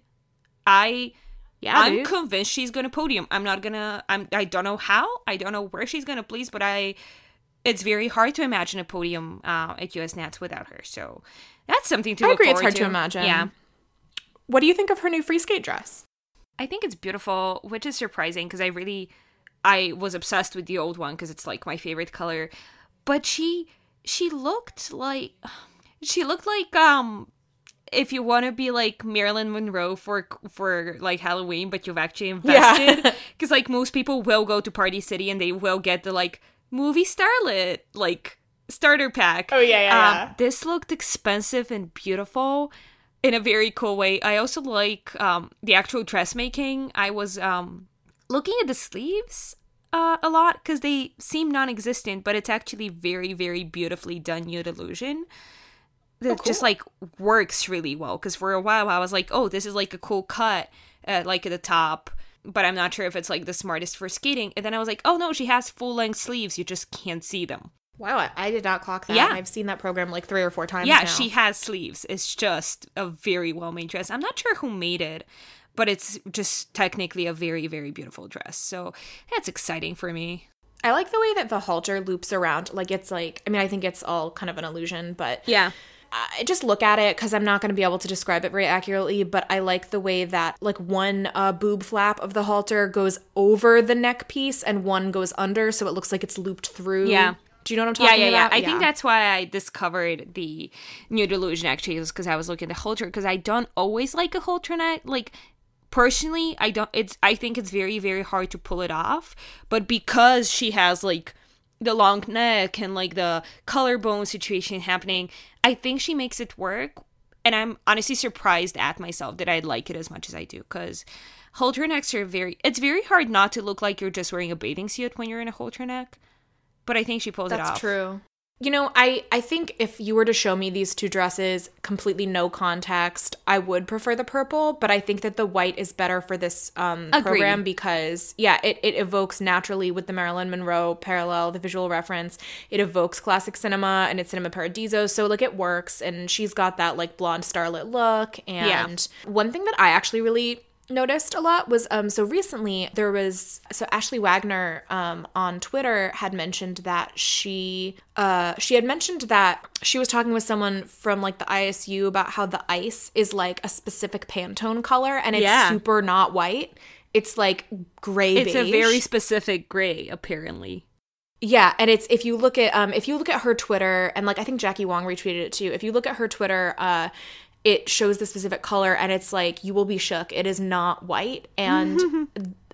I, yeah, I'm dude. convinced she's going to podium. I'm not going to, I'm, I don't know how. I don't know where she's going to place, but I, it's very hard to imagine a podium uh, at U S Nats without her. So, that's something to I look agree. It's forward hard to imagine. Yeah. What do you think of her new free skate dress? I think it's beautiful, which is surprising because I really, I was obsessed with the old one because it's, like, my favorite color. But she, she looked like, she looked like, um, if you want to be like Marilyn Monroe for, for like Halloween, but you've actually invested. Because, yeah. like, most people will go to Party City and they will get the, like, movie starlet, like, starter pack. Oh, yeah, yeah, um, yeah. This looked expensive and beautiful in a very cool way. I also like um, the actual dressmaking. I was um, looking at the sleeves uh, a lot because they seem non-existent, but it's actually very, very beautifully done nude illusion. That oh, cool. just, like, works really well. Because for a while I was like, oh, this is, like, a cool cut, uh, like, at the top. But I'm not sure if it's, like, the smartest for skating. And then I was like, oh, no, she has full-length sleeves. You just can't see them. Wow, I, I did not clock that. Yeah. I've seen that program like three or four times Yeah, now. she has sleeves. It's just a very well-made dress. I'm not sure who made it, but it's just technically a very, very beautiful dress. So that's exciting for me. I like the way that the halter loops around. Like, it's like, I mean, I think it's all kind of an illusion, but yeah. I just look at it because I'm not going to be able to describe it very accurately, but I like the way that, like, one uh, boob flap of the halter goes over the neck piece and one goes under, so it looks like it's looped through. Yeah. Do you know what I'm talking yeah, yeah, about? Yeah, I think that's why I discovered the nude illusion, actually, is because I was looking at the halter, because I don't always like a halter neck. Like, personally, I don't, it's, I think it's very, very hard to pull it off, but because she has, like, the long neck and, like, the collarbone situation happening, I think she makes it work, and I'm honestly surprised at myself that I like it as much as I do, because halter necks are very, it's very hard not to look like you're just wearing a bathing suit when you're in a halter neck. But I think she pulls That's it off. That's true. You know, I, I think if you were to show me these two dresses, completely no context, I would prefer the purple. But I think that the white is better for this um, program because, yeah, it, it evokes naturally with the Marilyn Monroe parallel, the visual reference. It evokes classic cinema and it's Cinema Paradiso. So, like, it works. And she's got that, like, blonde starlet look. And yeah. One thing that I actually really noticed a lot was um so recently there was so Ashley Wagner um on Twitter had mentioned that she uh she had mentioned that she was talking with someone from, like, the I S U about how the ice is, like, a specific Pantone color and it's yeah. super not white. It's, like, gray it's beige. A very specific gray, apparently. Yeah, and it's if you look at um if you look at her Twitter, and, like, I think Jackie Wong retweeted it too. If you look at her Twitter, uh it shows the specific color and it's like, you will be shook. It is not white. And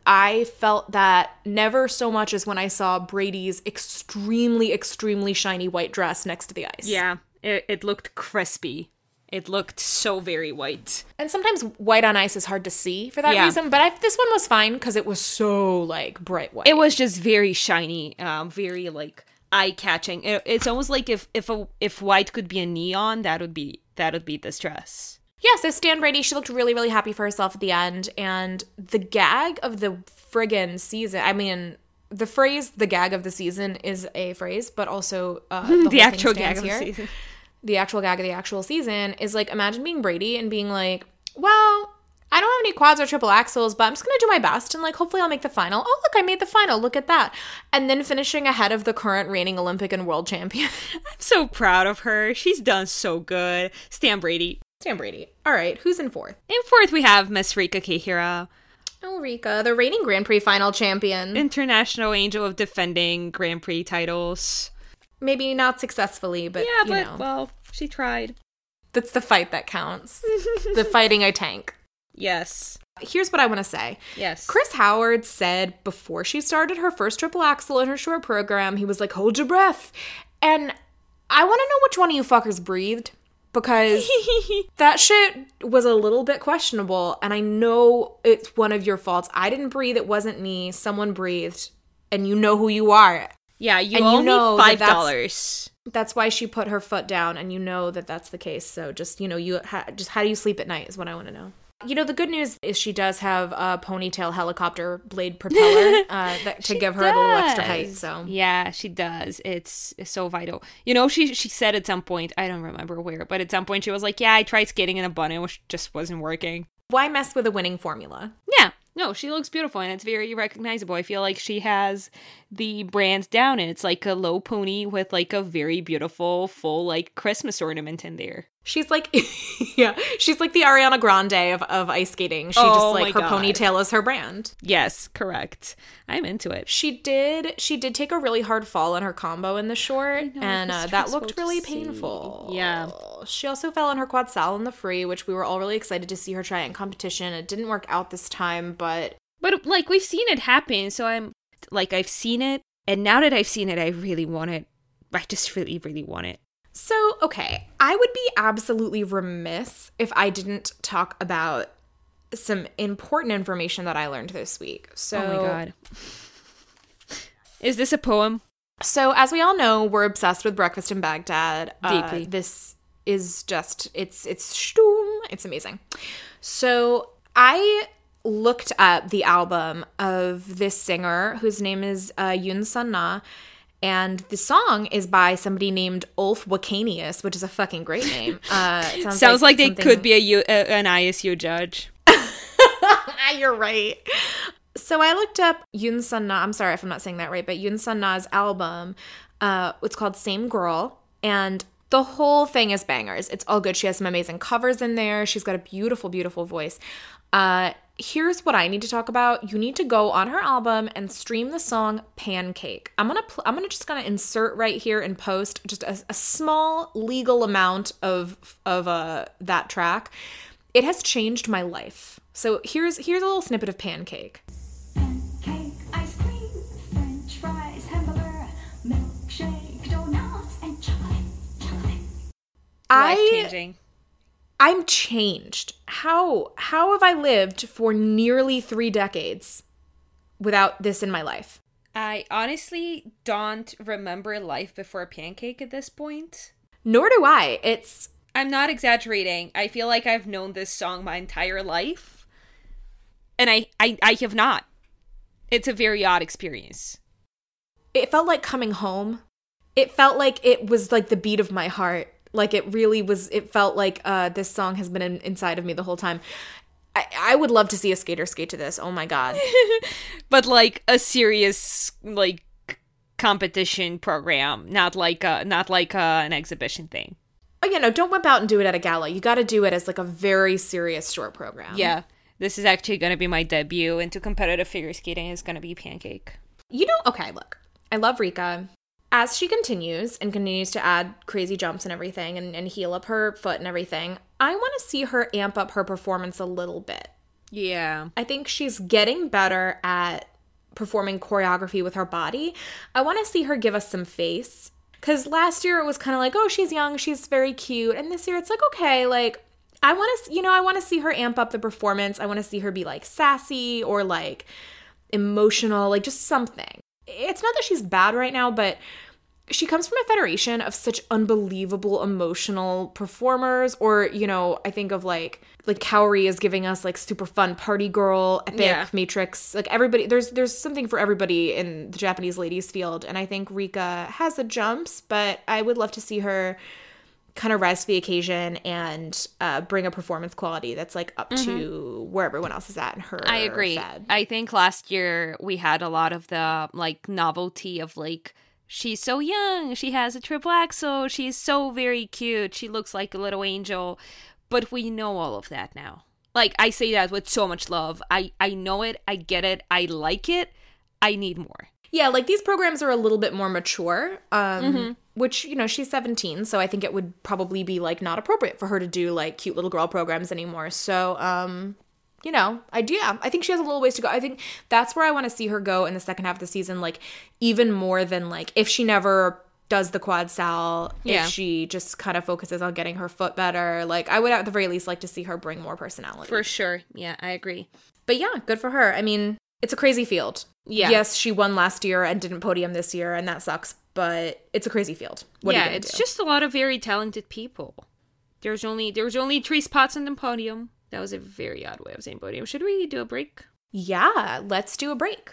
I felt that never so much as when I saw Brady's extremely, extremely shiny white dress next to the ice. Yeah, it, it looked crispy. It looked so very white. And sometimes white on ice is hard to see for that yeah. reason. But I, this one was fine because it was so, like, bright white. It was just very shiny, um, very, like, eye-catching. It, it's almost like if if a, if white could be a neon, that would be that would be this dress. Yeah, so Stan Brady, she looked really, really happy for herself at the end. And the gag of the friggin' season, I mean, the phrase, the gag of the season is a phrase, but also uh, the, the actual gag of here. the season. The actual gag of the actual season is like, imagine being Brady and being like, well, I don't have any quads or triple axels, but I'm just going to do my best and like hopefully I'll make the final. Oh, look, I made the final. Look at that. And then finishing ahead of the current reigning Olympic and world champion. I'm so proud of her. She's done so good. Stan Brady. Stan Brady. All right, who's in fourth? In fourth, we have Miss Rika Kihira. Oh, Rika, the reigning Grand Prix final champion. International angel of defending Grand Prix titles. Maybe not successfully, but yeah, you but, know. well, she tried. That's the fight that counts. The fighting a tank. Yes. Here's what I want to say. Yes. Chris Howard said before she started her first triple axel in her short program, he was like, hold your breath. And I want to know which one of you fuckers breathed, because that shit was a little bit questionable. And I know it's one of your faults. I didn't breathe. It wasn't me. Someone breathed. And you know who you are. Yeah, you and owe you know me five That's, dollars. that's why she put her foot down, and you know that that's the case. So just, you know, you ha- just how do you sleep at night is what I want to know. You know, the good news is she does have a ponytail helicopter blade propeller uh, that, to give her does. a little extra height. So yeah, she does. It's, it's so vital. You know, she she said at some point, I don't remember where, but at some point she was like, yeah, I tried skating in a bun, and it just wasn't working. Why mess with a winning formula? Yeah. No, she looks beautiful, and it's very recognizable. I feel like she has the brand down, and it's like a low pony with like a very beautiful full like Christmas ornament in there. She's like, yeah, she's like the Ariana Grande of, of ice skating. She oh just like her God. ponytail is her brand. Yes, correct. I'm into it. She did. She did take a really hard fall in her combo in the short, know, and uh, that looked really painful. See. Yeah. She also fell on her quad sal in the free, which we were all really excited to see her try in competition. It didn't work out this time, but but like we've seen it happen. So I'm like I've seen it, and now that I've seen it, I really want it. I just really, really want it. So, okay, I would be absolutely remiss if I didn't talk about some important information that I learned this week. So, oh my God. Is this a poem? So, as we all know, we're obsessed with Breakfast in Baghdad. Deeply. Uh, this is just, it's, it's, shtoom, it's amazing. So, I looked up the album of this singer whose name is uh, Yoon Sun Na. And the song is by somebody named Ulf Wakanius, which is a fucking great name. Uh, it sounds sounds like, like they could be a U- uh, an I S U judge. You're right. So I looked up Yoon Sun Na. I'm sorry if I'm not saying that right, but Yoon Sun Na's album. Uh, it's called Same Girl, and the whole thing is bangers. It's all good. She has some amazing covers in there. She's got a beautiful, beautiful voice. Uh, here's what I need to talk about. You need to go on her album and stream the song Pancake. I'm gonna pl- I'm gonna just gonna insert right here and post just a, a small legal amount of of uh that track. It has changed my life. So here's here's a little snippet of Pancake. Pancake, ice cream, French fries, hamburger, milkshake, donuts, and chocolate, chocolate. I Life-changing. I'm changed. How how have I lived for nearly three decades without this in my life? I honestly don't remember life before Pancake at this point. Nor do I. It's I'm not exaggerating. I feel like I've known this song my entire life. And I, I, I have not. It's a very odd experience. it felt like coming home. It felt like it was like the beat of my heart. Like it really was, it felt like uh, this song has been in, inside of me the whole time. I, I would love to see a skater skate to this. Oh my God. But like a serious like competition program, not like a, not like a, an exhibition thing. Oh yeah, no, don't whip out and do it at a gala. You got to do it as like a very serious short program. Yeah. This is actually going to be my debut into competitive figure skating. Is going to be Pancake. You know, okay, look. I love Rika. As she continues and continues to add crazy jumps and everything and, and heal up her foot and everything, I want to see her amp up her performance a little bit. Yeah. I think she's getting better at performing choreography with her body. I want to see her give us some face. Because last year it was kind of like, oh, she's young, she's very cute. And this year it's like, okay, like, I want to, you know, I want to see her amp up the performance. I want to see her be like sassy or like emotional, like just something. It's not that she's bad right now, but she comes from a federation of such unbelievable emotional performers, or, you know, I think of like like Kaori is giving us like super fun party girl, epic, Yeah. Matrix, like everybody, there's there's something for everybody in the Japanese ladies field, and I think Rika has the jumps, but I would love to see her kind of rise to the occasion and uh, bring a performance quality that's like up mm-hmm. to where everyone else is at in her I agree. fed. I think last year we had a lot of the like novelty of like, she's so young, she has a triple axel, she's so very cute, she looks like a little angel, but we know all of that now. Like, I say that with so much love. I, I know it, I get it, I like it, I need more. Yeah, like these programs are a little bit more mature, um, Mm-hmm. which, you know, she's seventeen, so I think it would probably be like not appropriate for her to do like cute little girl programs anymore. So, um, you know, I do, yeah, I think she has a little ways to go. I think that's where I want to see her go in the second half of the season, like even more than like if she never does the quad sal, Yeah. if she just kind of focuses on getting her foot better. Like, I would at the very least like to see her bring more personality. For sure. Yeah, I agree. But yeah, good for her. I mean, it's a crazy field. Yeah. Yes, she won last year and didn't podium this year, and that sucks, but it's a crazy field. What yeah, are you gonna it's do? just a lot of very talented people. There's only there's only three spots on the podium. That was a very odd way of saying podium. Should we do a break? Yeah, let's do a break.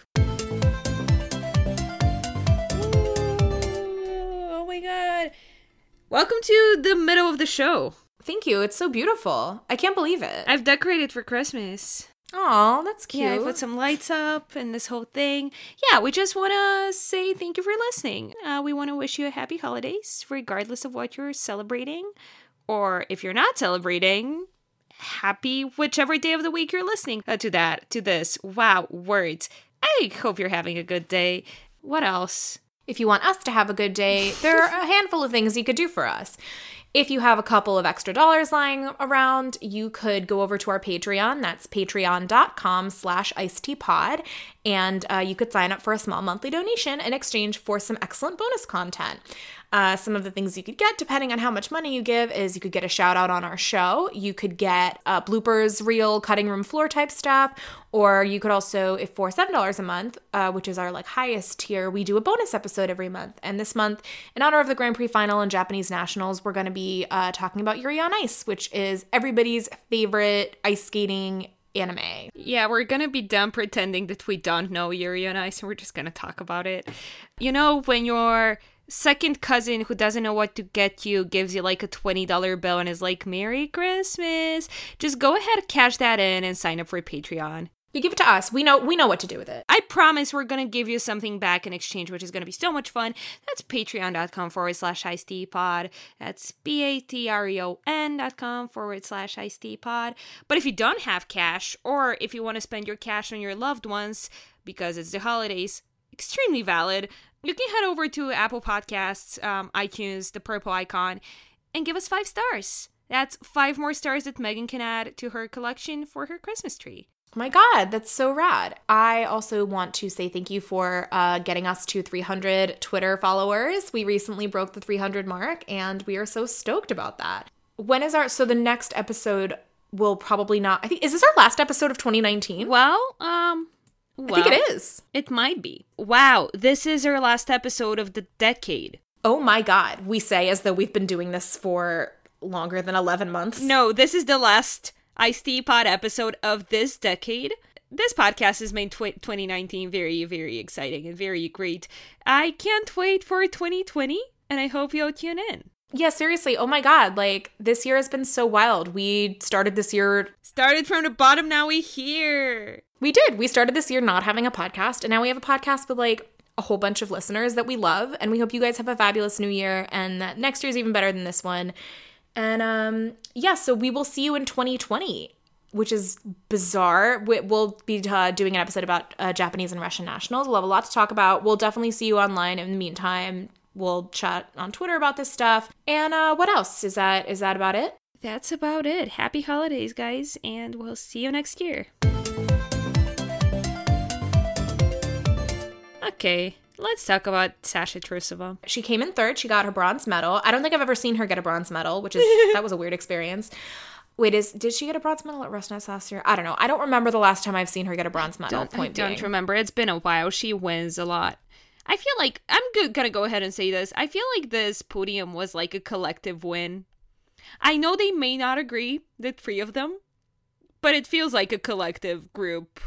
Oh my god. Welcome to the middle of the show. Thank you. It's so beautiful. I can't believe it. I've decorated for Christmas. Aw, that's cute. Yeah, I put some lights up and this whole thing. Yeah, we just want to say thank you for listening. Uh, we want to wish you a happy holidays, regardless of what you're celebrating. Or if you're not celebrating, happy whichever day of the week you're listening uh, to that, to this. Wow, words. I hope you're having a good day. What else? If you want us to have a good day, there are a handful of things you could do for us. If you have a couple of extra dollars lying around, you could go over to our Patreon. That's patreon.com slash icedteapod. And uh, you could sign up for a small monthly donation in exchange for some excellent bonus content. Uh, some of the things you could get, depending on how much money you give, is you could get a shout out on our show. You could get uh, bloopers, reel, cutting room floor type stuff. Or you could also, if for seven dollars a month, uh, which is our like highest tier, we do a bonus episode every month. And this month, in honor of the Grand Prix final and Japanese Nationals, we're going to be uh, talking about Yuri on Ice, which is everybody's favorite ice skating anime. Yeah, we're gonna be done pretending that we don't know Yuri on Ice, and we're just gonna talk about it. You know, when your second cousin who doesn't know what to get you gives you like a twenty dollar bill and is like, Merry Christmas, just go ahead, cash that in, and sign up for Patreon. You give it to us. We know we know what to do with it. I promise we're going to give you something back in exchange, which is going to be so much fun. That's patreon.com forward slash icedteapod. That's B-A-T-R-E-O-N dot com forward slash icedteapod. But if you don't have cash, or if you want to spend your cash on your loved ones because it's the holidays, extremely valid, you can head over to Apple Podcasts, um, iTunes, the purple icon, and give us five stars. That's five more stars that Megan can add to her collection for her Christmas tree. Oh my God, that's so rad. I also want to say thank you for uh, getting us to three hundred Twitter followers. We recently broke the three hundred mark, and we are so stoked about that. When is our, so the next episode will probably not, I think, is this our last episode of twenty nineteen? Well, um... Well, I think it is. It might be. Wow, this is our last episode of the decade. Oh my God, we say as though we've been doing this for longer than eleven months. No, this is the last Iced Tea Pod episode of this decade. This podcast has made tw- twenty nineteen very, very exciting and very great. I can't wait for twenty twenty, and I hope you'll tune in. Yeah, seriously. Oh my God, like, this year has been so wild. We started this year... Started from the bottom, now we here. We did. We started this year not having a podcast, and now we have a podcast with, like, a whole bunch of listeners that we love, and we hope you guys have a fabulous new year, and that next year's even better than this one. And, um, yeah, so we will see you in twenty twenty, which is bizarre. We- We'll be uh, doing an episode about uh, Japanese and Russian nationals. We'll have a lot to talk about. We'll definitely see you online in the meantime. We'll chat on Twitter about this stuff. And uh, what else? Is that is that about it? That's about it. Happy holidays, guys, and we'll see you next year. Okay, let's talk about Sasha Trusova. She came in third. She got her bronze medal. I don't think I've ever seen her get a bronze medal, which is, that was a weird experience. Wait, is did she get a bronze medal at Rosneft last year? I don't know. I don't remember the last time I've seen her get a bronze medal. Don't, point I don't being. remember. It's been a while. She wins a lot. I feel like, I'm go- gonna go ahead and say this. I feel like this podium was like a collective win. I know they may not agree, the three of them, but it feels like a collective group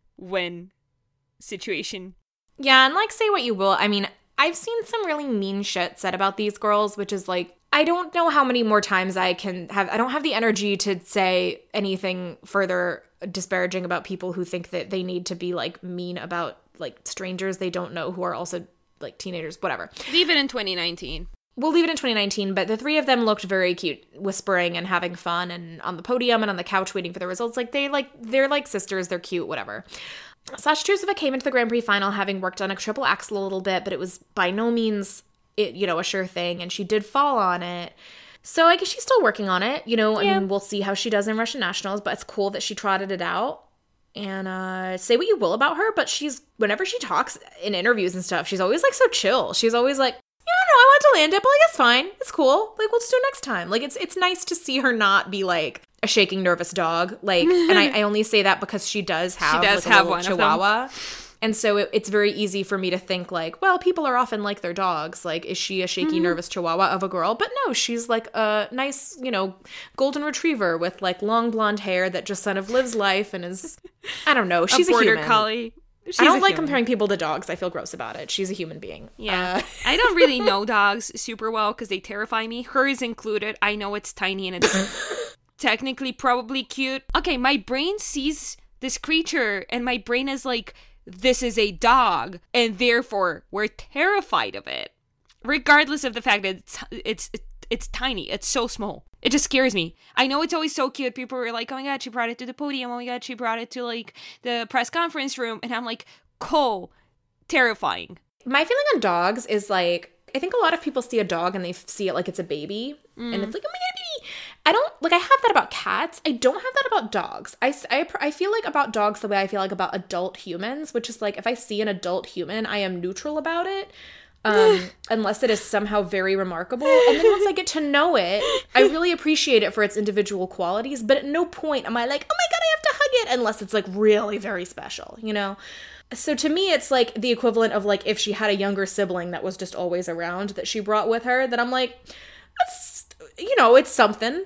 win situation. Yeah, and like, say what you will. I mean, I've seen some really mean shit said about these girls, which is like, I don't know how many more times I can have, I don't have the energy to say anything further disparaging about people who think that they need to be like mean about like strangers they don't know who are also like teenagers, whatever. Leave it in twenty nineteen. We'll leave it in twenty nineteen, but the three of them looked very cute, whispering and having fun and on the podium and on the couch waiting for the results. Like, they like, they're like sisters, they're cute, whatever. Sasha Trusova came into the Grand Prix final having worked on a triple axel a little bit, but it was by no means, it, you know, a sure thing, and she did fall on it. So I guess she's still working on it, you know, yeah. and we'll see how she does in Russian Nationals, but it's cool that she trotted it out. And uh, say what you will about her, but she's, whenever she talks in interviews and stuff, she's always like so chill. She's always like, yeah, no, I want to land it, but like, it's fine. It's cool. Like, we'll just do it next time. Like, it's it's nice to see her not be like a shaking, nervous dog. Like, and I, I only say that because she does have, she does like, have a one little of them. chihuahua. And so it, it's very easy for me to think like, well, people are often like their dogs. Like, is she a shaky, Mm-hmm. nervous chihuahua of a girl? But no, she's like a nice, you know, golden retriever with like long blonde hair that just kind of lives life and is, I don't know, she's a a, border human. collie. She's I don't a like human. comparing people to dogs. I feel gross about it. She's a human being. Yeah. Uh, I don't really know dogs super well because they terrify me. Hers included. I know it's tiny and it's technically probably cute. Okay, my brain sees this creature and my brain is like, this is a dog, and therefore we're terrified of it, regardless of the fact that it's it's it's tiny. It's so small. It just scares me. I know it's always so cute. People were like, oh my god, she brought it to the podium. Oh my god, she brought it to like the press conference room, and I'm like, cool, terrifying. my feeling on dogs is like, I think a lot of people see a dog and they see it like it's a baby. Mm. And it's like, oh my god, baby. I don't, like, I have that about cats. I don't have that about dogs. I, I, I feel like about dogs the way I feel like about adult humans, which is like, if I see an adult human, I am neutral about it. Um, unless it is somehow very remarkable. And then once I get to know it, I really appreciate it for its individual qualities. But at no point am I like, oh my god, I have to hug it, unless it's like really very special, you know? So to me, it's like the equivalent of like if she had a younger sibling that was just always around that she brought with her, that I'm like, that's, you know, it's something.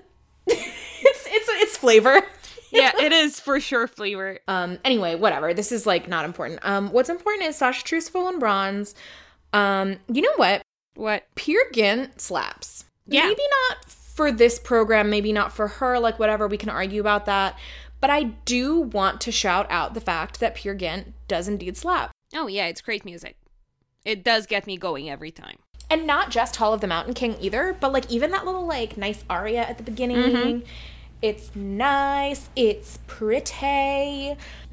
it's it's it's flavor. Yeah, it is for sure flavor. Um. Anyway, whatever. This is like not important. Um. What's important is Sasha Trusova won bronze. Um. You know what? What? Peer Gynt slaps. Yeah. Maybe not for this program. Maybe not for her. Like whatever. We can argue about that. But I do want to shout out the fact that Peer Gynt does indeed slap. Oh, yeah, it's great music. It does get me going every time. And not just Hall of the Mountain King either, but like even that little like nice aria at the beginning. Mm-hmm. It's nice. It's pretty.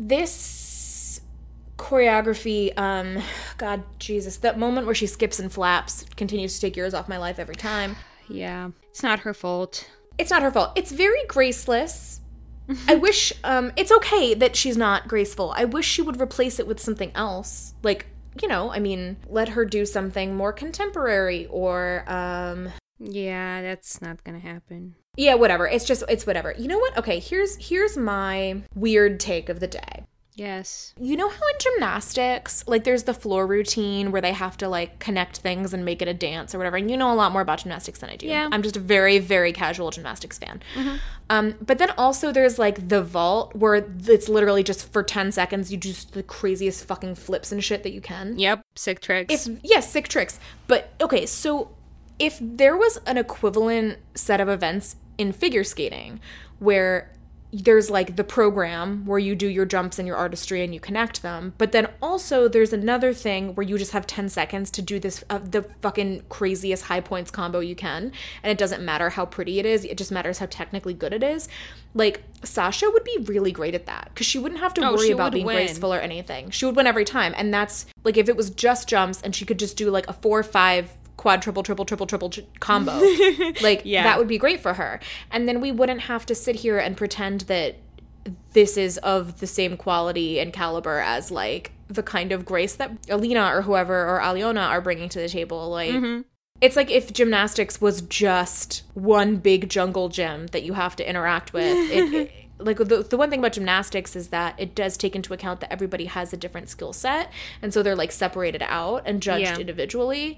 This choreography, um, God, Jesus, that moment where she skips and flaps continues to take years off my life every time. Yeah, it's not her fault. It's not her fault. It's very graceless. I wish, um, it's okay that she's not graceful. I wish she would replace it with something else. Like, you know, I mean, let her do something more contemporary or, um... Yeah, that's not gonna happen. Yeah, whatever. It's just, it's whatever. You know what? Okay, here's here's my weird take of the day. Yes. You know how in gymnastics, like there's the floor routine where they have to like connect things and make it a dance or whatever. And you know a lot more about gymnastics than I do. Yeah. I'm just a very, very casual gymnastics fan. Mm-hmm. Um, but then also there's like the vault where it's literally just for ten seconds you do just the craziest fucking flips and shit that you can. Yep, sick tricks. If yes, sick tricks. But okay, so if there was an equivalent set of events in figure skating where there's like the program where you do your jumps and your artistry and you connect them, but then also there's another thing where you just have ten seconds to do this uh, the fucking craziest high points combo you can, and it doesn't matter how pretty it is, it just matters how technically good it is. Like Sasha would be really great at that because she wouldn't have to oh, worry about would being win. graceful or anything. She would win every time. And that's like if it was just jumps and she could just do like a four five quad triple triple triple triple tr- combo, like yeah. that would be great for her. And then we wouldn't have to sit here and pretend that this is of the same quality and caliber as like the kind of grace that Alina or whoever or Aliona are bringing to the table. Like mm-hmm. It's like if gymnastics was just one big jungle gym that you have to interact with. It, it, like the, the one thing about gymnastics is that it does take into account that everybody has a different skill set, and so they're like separated out and judged Yeah. individually.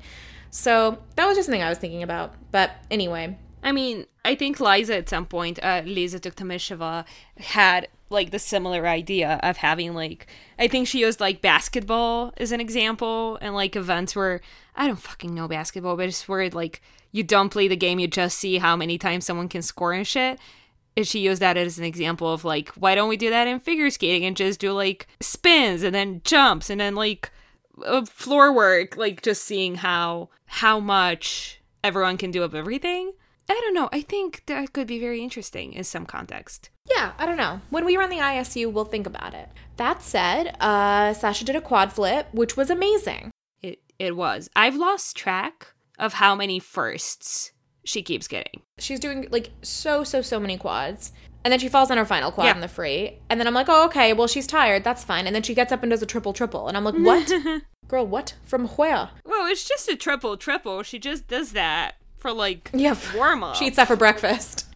So that was just something I was thinking about. But anyway, I mean, I think Liza at some point, uh, Liza Tuktamisheva, had like the similar idea of having like, I think she used like basketball as an example, and like events where, I don't fucking know basketball, but it's where like you don't play the game, you just see how many times someone can score and shit. And she used that as an example of like, why don't we do that in figure skating and just do like spins and then jumps and then like uh, floor work, like just seeing how how much everyone can do of everything. I don't know. I think that could be very interesting in some context. yeah, I don't know. When we run the I S U, we'll think about it. That said, uh, Sasha did a quad flip, which was amazing. It it was. I've lost track of how many firsts she keeps getting. She's doing like so, so, so many quads. And then she falls on her final quad Yeah. in the free. And then I'm like, oh, okay, well, she's tired. That's fine. And then she gets up and does a triple triple. And I'm like, what? Girl, what? From where? Well, it's just a triple triple. She just does that for like Yeah. warm up. She eats that for breakfast.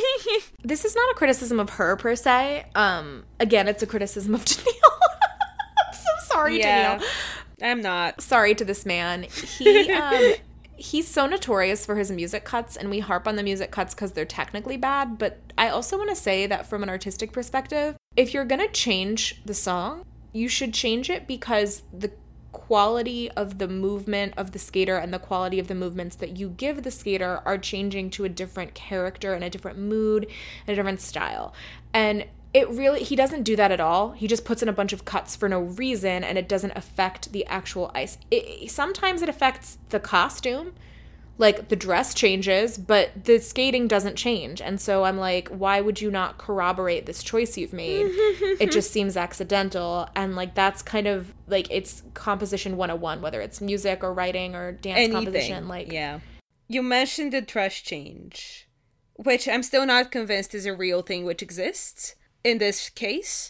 This is not a criticism of her per se. Um, again, it's a criticism of Daniil. I'm so sorry, Yeah. Daniil. I'm not. Sorry to this man. He um he's so notorious for his music cuts, and we harp on the music cuts because they're technically bad, but I also want to say that from an artistic perspective, if you're gonna change the song, you should change it because the quality of the movement of the skater and the quality of the movements that you give the skater are changing to a different character and a different mood and a different style. And it really, he doesn't do that at all. He just puts in a bunch of cuts for no reason, and it doesn't affect the actual ice. It, sometimes it affects the costume, like the dress changes, but the skating doesn't change. And so I'm like, why would you not corroborate this choice you've made? It just seems accidental. And like, that's kind of like, it's composition one oh one, whether it's music or writing or dance Anything. composition. Like, Yeah. You mentioned the dress change, which I'm still not convinced is a real thing which exists in this case.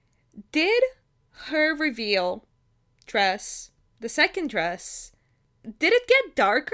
Did her reveal dress, the second dress, did it get darker?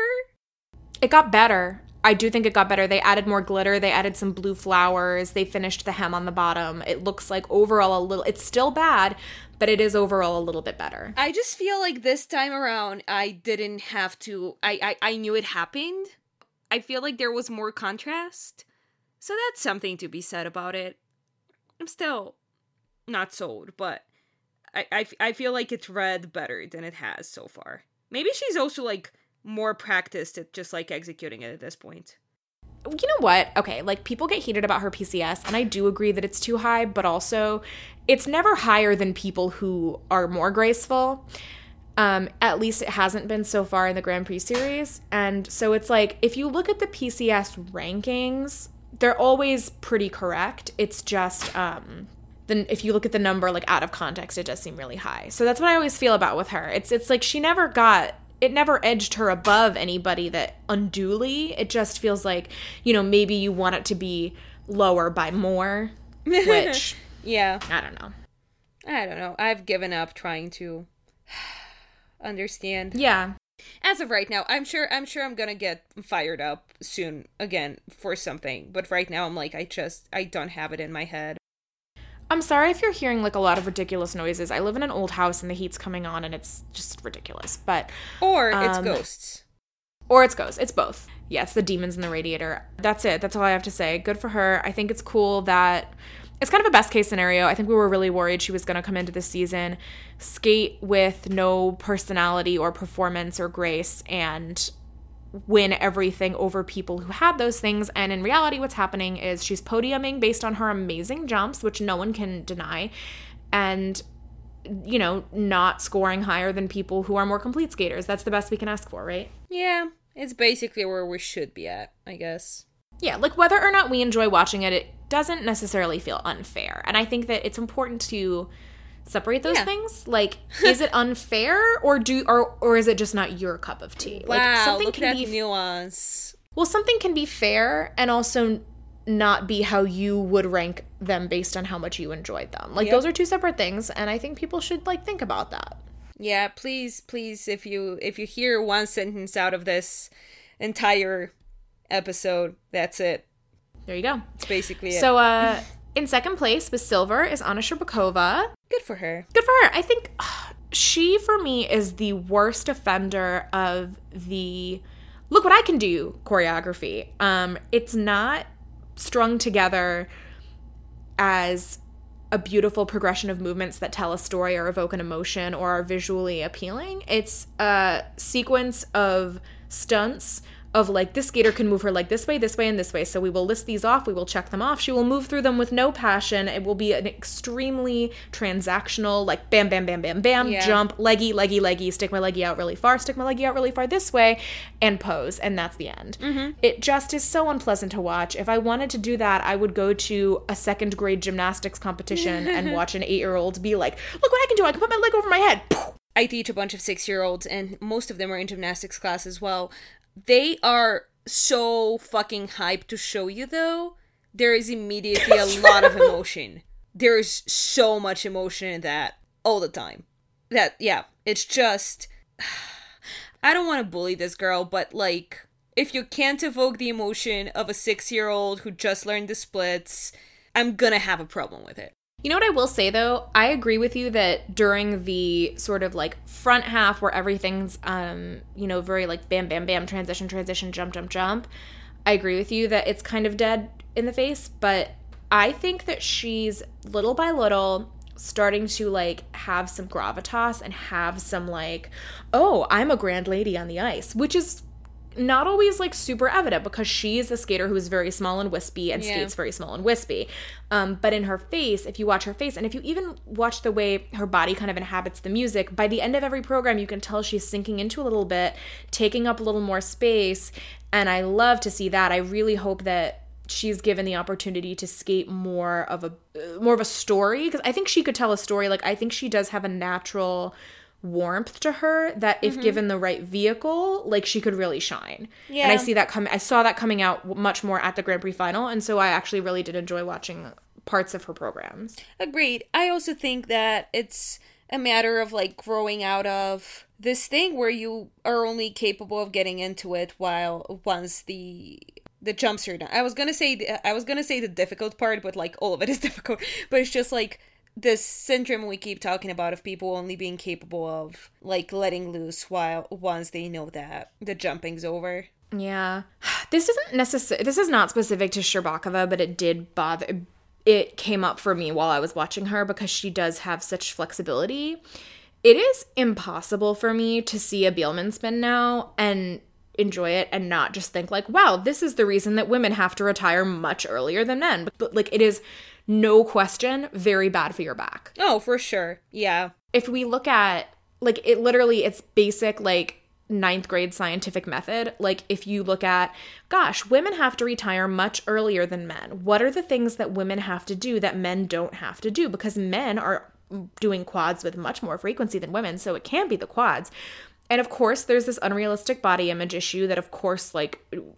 it got better. I do think it got better. They added more glitter. They added some blue flowers. They finished the hem on the bottom. It looks like overall a little, it's still bad, but it is overall a little bit better. I just feel like this time around, I didn't have to, I, I, I knew it happened. I feel like there was more contrast. So that's something to be said about it. I'm still not sold, but I, I, I feel like it's read better than it has so far. Maybe she's also like more practiced at just like executing it at this point. You know what? Okay, like people get heated about her P C S, and I do agree that it's too high, but also it's never higher than people who are more graceful. Um, at least it hasn't been so far in the Grand Prix series. And so it's like, if you look at the P C S rankings, they're always pretty correct. It's just, um, then if you look at the number like out of context, it does seem really high. So that's what I always feel about with her. It's it's like she never got, it never edged her above anybody that unduly. It just feels like, you know, maybe you want it to be lower by more, which Yeah. I don't know. I don't know. I've given up trying to understand. Yeah. As of right now, I'm sure I'm sure I'm gonna get fired up soon again for something. But right now I'm like, I just I don't have it in my head. I'm sorry if you're hearing like a lot of ridiculous noises. I live in an old house and the heat's coming on and it's just ridiculous. But Or it's Um, ghosts. Or it's ghosts. It's both. Yeah, it's the demons in the radiator. That's it. That's all I have to say. Good for her. I think it's cool that it's kind of a best case scenario. I think we were really worried she was going to come into this season, skate with no personality or performance or grace, and win everything over people who had those things. And in reality, what's happening is she's podiuming based on her amazing jumps, which no one can deny, and, you know, not scoring higher than people who are more complete skaters. That's the best we can ask for, right? Yeah, it's basically where we should be at, I guess. Yeah, like whether or not we enjoy watching it, it doesn't necessarily feel unfair. And I think that it's important to separate those Yeah. things. Like, is it unfair or do or or is it just not your cup of tea? Wow, like something look can at be that nuance. well, something can be fair and also not be how you would rank them based on how much you enjoyed them. Like Yep. those are two separate things, and I think people should like think about that. Yeah, please, please, if you if you hear one sentence out of this entire episode, that's it. There you go. It's basically it. So, uh, In second place with silver is Anna Shcherbakova. Good for her. Good for her. I think ugh, she, for me, is the worst offender of the look what I can do choreography. Um, it's not strung together as a beautiful progression of movements that tell a story or evoke an emotion or are visually appealing. It's a sequence of stunts of like, this skater can move her leg this way, this way, and this way. So we will list these off. We will check them off. She will move through them with no passion. It will be an extremely transactional, like bam, bam, bam, bam, bam, Yeah. jump, leggy, leggy, leggy, stick my leggy out really far, stick my leggy out really far this way, and pose. And that's the end. Mm-hmm. It just is so unpleasant to watch. If I wanted to do that, I would go to a second grade gymnastics competition and watch an eight-year-old be like, look what I can do. I can put my leg over my head. I teach a bunch of six-year-olds, and most of them are in gymnastics class as well. They are so fucking hyped to show you, though. There is immediately a lot of emotion. There is so much emotion in that all the time. That, yeah, it's just... I don't want to bully this girl, but, like, if you can't evoke the emotion of a six-year-old who just learned the splits, I'm gonna have a problem with it. You know what I will say, though? I agree with you that during the sort of, like, front half where everything's, um, you know, very, like, bam, bam, bam, transition, transition, jump, jump, jump, I agree with you that it's kind of dead in the face, but I think that she's, little by little, starting to, like, have some gravitas and have some, like, oh, I'm a grand lady on the ice, which is not always, like, super evident because she is a skater who is very small and wispy and Yeah. skates very small and wispy. Um, but in her face, if you watch her face, and if you even watch the way her body kind of inhabits the music, by the end of every program, you can tell she's sinking into a little bit, taking up a little more space, and I love to see that. I really hope that she's given the opportunity to skate more of a uh, more of a story, because I think she could tell a story. Like, I think she does have a natural warmth to her that if Mm-hmm. given the right vehicle, like, she could really shine. Yeah. And I see that come I saw that coming out much more at the Grand Prix final, and so I actually really did enjoy watching parts of her programs. Agreed. I also think that it's a matter of, like, growing out of this thing where you are only capable of getting into it while once the the jumps are done. I was gonna say the, I was gonna say the difficult part, but, like, all of it is difficult. But it's just like this syndrome we keep talking about of people only being capable of, like, letting loose while once they know that the jumping's over. Yeah. This isn't necessary. This is not specific to Shcherbakova, but it did bother. It came up for me while I was watching her because she does have such flexibility. It is impossible for me to see a Biellmann spin now and enjoy it and not just think like, wow, this is the reason that women have to retire much earlier than men. But, but like, it is no question very bad for your back. Oh, for sure. Yeah. If we look at, like, it literally, it's basic, like, ninth grade scientific method. Like, if you look at, gosh, women have to retire much earlier than men. What are the things that women have to do that men don't have to do? Because men are doing quads with much more frequency than women, so it can't be the quads. And of course, there's this unrealistic body image issue that, of course, like,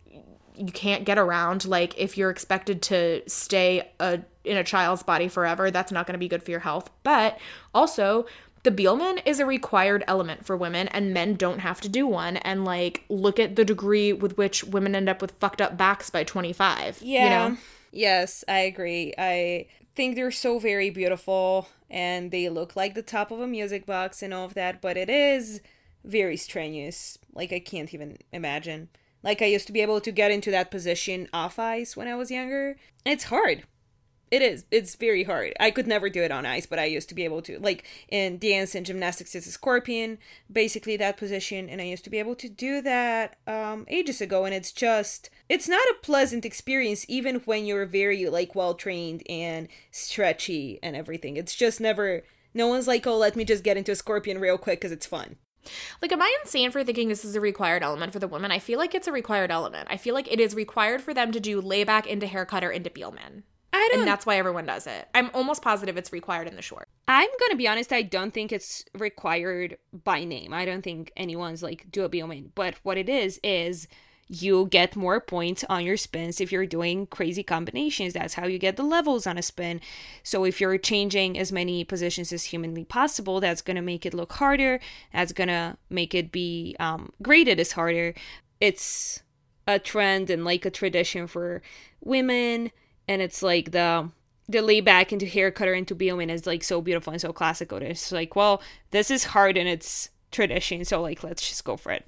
you can't get around. Like, if you're expected to stay a, in a child's body forever, that's not going to be good for your health. But also, the Biellmann is a required element for women, and men don't have to do one. And, like, look at the degree with which women end up with fucked up backs by twenty-five. Yeah. You know? Yes, I agree. I think they're so very beautiful, and they look like the top of a music box and all of that, but it is very strenuous. Like, I can't even imagine. Like, I used to be able to get into that position off ice when I was younger. It's hard. It is. It's very hard. I could never do it on ice, but I used to be able to. Like, in dance and gymnastics, it's a scorpion, basically that position, and I used to be able to do that um, ages ago, and it's just, it's not a pleasant experience, even when you're very, like, well-trained and stretchy and everything. It's just never, no one's like, oh, let me just get into a scorpion real quick because it's fun. Like, am I insane for thinking this is a required element for the women? I feel like it's a required element. I feel like it is required for them to do layback into haircut or into Biellmann. I don't And that's why everyone does it. I'm almost positive it's required in the short. I'm gonna be honest, I don't think it's required by name. I don't think anyone's like, do a Biellmann. But what it is, is you get more points on your spins if you're doing crazy combinations. That's how you get the levels on a spin. So if you're changing as many positions as humanly possible, that's gonna make it look harder. That's gonna make it be um, graded as harder. It's a trend and like a tradition for women. And it's like the the layback into hair cutter into Billman is like so beautiful and so classical. It's like, well, this is hard in its tradition, so like let's just go for it.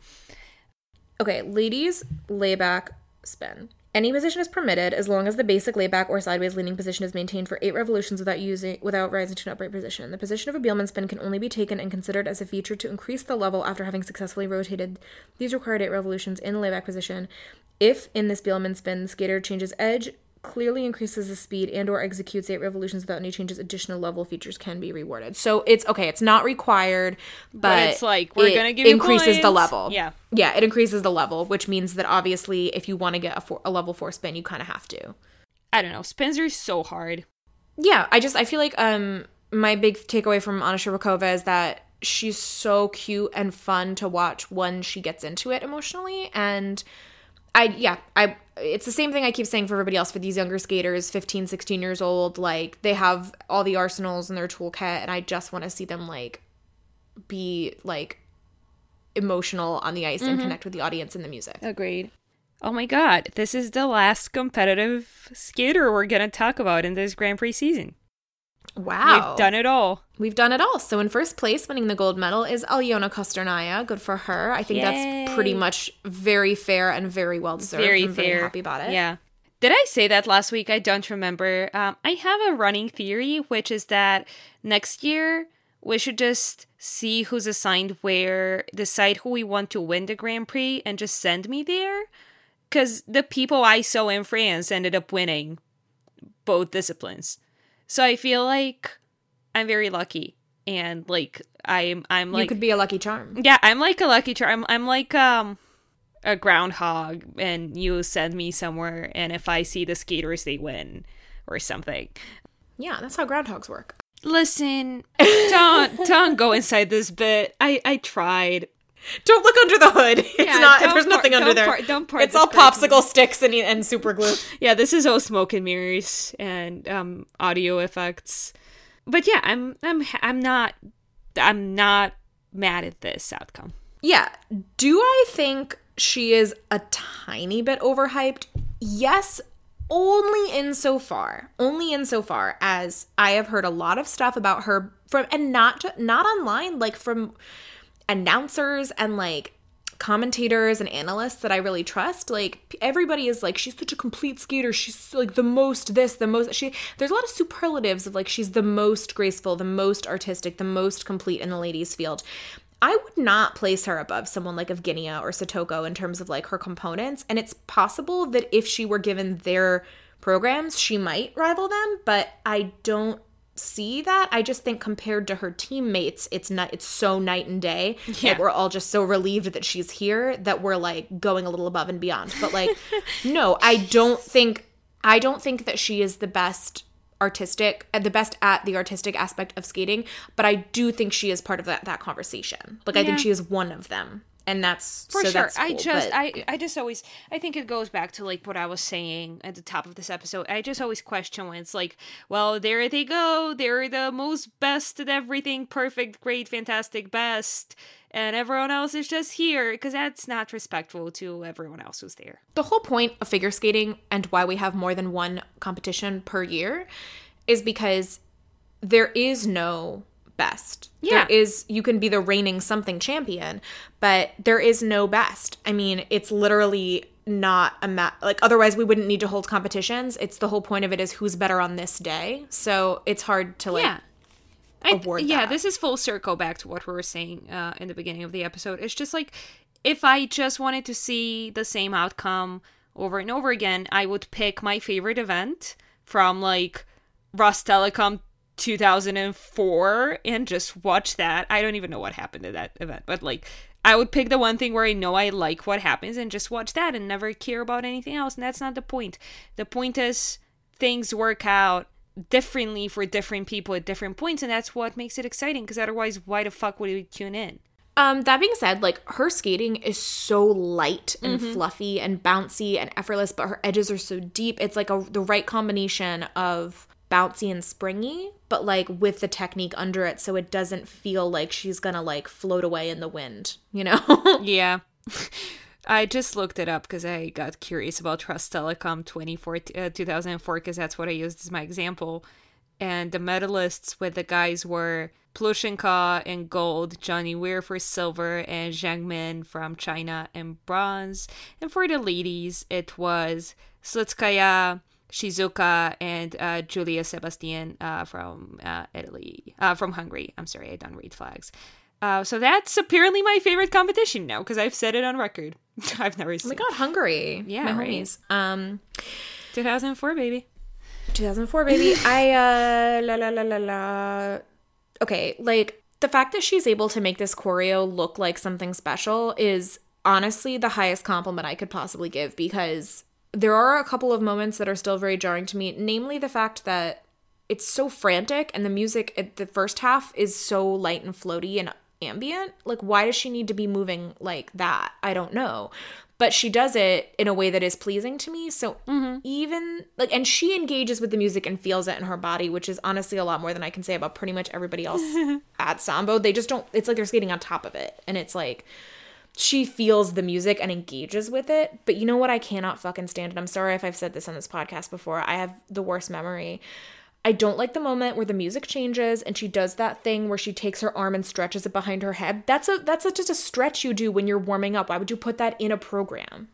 Okay, ladies, layback, spin. Any position is permitted as long as the basic layback or sideways leaning position is maintained for eight revolutions without using without rising to an upright position. The position of a Biellmann spin can only be taken and considered as a feature to increase the level after having successfully rotated these required eight revolutions in the layback position. If in this Biellmann spin, the skater changes edge, clearly increases the speed, and or executes eight revolutions without any changes, additional level features can be rewarded. So it's okay, it's not required, but, But it's like, we're it gonna give you increases the points. level. Yeah. Yeah, it increases the level, which means that obviously if you want to get a, four, a level four spin, you kind of have to. I don't know. Spins are so hard. Yeah, I just, I feel like um my big takeaway from Anna Shcherbakova is that she's so cute and fun to watch when she gets into it emotionally. And I, yeah, I, it's the same thing I keep saying for everybody else, for these younger skaters, fifteen, sixteen years old, like they have all the arsenals in their toolkit, and I just want to see them like be like emotional on the ice and connect with the audience and the music. Agreed. Oh my god, this is the last competitive skater we're gonna talk about in this Grand Prix season. Wow. We've done it all. We've done it all. So in first place, winning the gold medal, is Alyona Kosternaya. Good for her. I think Yay. that's pretty much very fair and very well deserved. Very I'm fair. very happy about it. Yeah. Did I say that last week? I don't remember. Um, I have a running theory, which is that next year we should just see who's assigned where, decide who we want to win the Grand Prix, and just send me there. Because the people I saw in France ended up winning both disciplines. So I feel like I'm very lucky. And like I'm I'm like You could be a lucky charm. Yeah, I'm like a lucky charm. I'm, I'm like um a groundhog, and you send me somewhere, and if I see the skaters, they win or something. Yeah, that's how groundhogs work. Listen, don't don't go inside this bit. I I tried. Don't look under the hood. It's Yeah, not. don't There's pour- nothing under don't there. pour- don't pour it's this all person. popsicle sticks and and super glue. Yeah, this is all smoke and mirrors and um audio effects. But yeah, I'm I'm I'm not I'm not mad at this outcome. Yeah. Do I think she is a tiny bit overhyped? Yes, only insofar, only insofar as I have heard a lot of stuff about her from, and not ju- not online, like from announcers and like commentators and analysts that I really trust. Like everybody is like, she's such a complete skater. She's like the most this, the most she. There's a lot of superlatives of like she's the most graceful, the most artistic, the most complete in the ladies' field. I would not place her above someone like Evgenia or Satoko in terms of like her components. And it's possible that if she were given their programs, she might rival them, but I don't see that. I just think compared to her teammates, it's not it's so night and day. Yeah. That we're all just so relieved that she's here that we're like going a little above and beyond. But like no, I don't think I don't think that she is the best artistic and the best at the artistic aspect of skating, but I do think she is part of that that conversation. Like I Yeah. think she is one of them. And that's For so sure. that's I cool, just but- I I just always I think it goes back to like what I was saying at the top of this episode. I just always question when it's like, well, there they go. They're the most best at everything, perfect, great, fantastic, best, and everyone else is just here, because that's not respectful to everyone else who's there. The whole point of figure skating and why we have more than one competition per year is because there is no best. Yeah. There is, you can be the reigning something champion, but there is no best. I mean, it's literally not a ma- like otherwise we wouldn't need to hold competitions. It's the whole point of it is who's better on this day. So it's hard to like yeah. I, award yeah, that. this is full circle back to what we were saying uh, in the beginning of the episode. It's just like, if I just wanted to see the same outcome over and over again, I would pick my favorite event from like Rostelecom two thousand four and just watch that. I don't even know what happened at that event, but like I would pick the one thing where I know I like what happens and just watch that and never care about anything else. And that's not the point. The point is things work out differently for different people at different points, and that's what makes it exciting, because otherwise why the fuck would we tune in? Um, that being said, like her skating is so light and Mm-hmm. fluffy and bouncy and effortless, but her edges are so deep. It's like a the right combination of bouncy and springy, but like with the technique under it, so it doesn't feel like she's gonna like float away in the wind, you know? Yeah. I just looked it up because I got curious about Trust Telecom twenty-four, uh, two thousand four because that's what I used as my example. And the medalists with the guys were Plushenko in gold, Johnny Weir for silver, and Zhang Min from China in bronze. And for the ladies, it was Slutskaya, Shizuka, and uh, Julia Sebastian uh, from uh, Italy, uh, from Hungary. I'm sorry, I don't read flags. Uh, so that's apparently my favorite competition now because I've said it on record. I've never seen. Oh my god, Hungary. Yeah, my right? homies. Um, two thousand four, baby. two thousand four, baby. I, uh, la la la la la. Okay, like, the fact that she's able to make this choreo look like something special is honestly the highest compliment I could possibly give, because there are a couple of moments that are still very jarring to me, namely the fact that it's so frantic and the music at the first half is so light and floaty and ambient. Like, why does she need to be moving like that? I don't know. But she does it in a way that is pleasing to me. So mm-hmm. even, like, and she engages with the music and feels it in her body, which is honestly a lot more than I can say about pretty much everybody else at Sambo. They just don't, it's like they're skating on top of it. And it's like, she feels the music and engages with it. But you know what I cannot fucking stand? And I'm sorry if I've said this on this podcast before. I have the worst memory. I don't like the moment where the music changes and she does that thing where she takes her arm and stretches it behind her head. That's a that's a, just a stretch you do when you're warming up. Why would you put that in a program?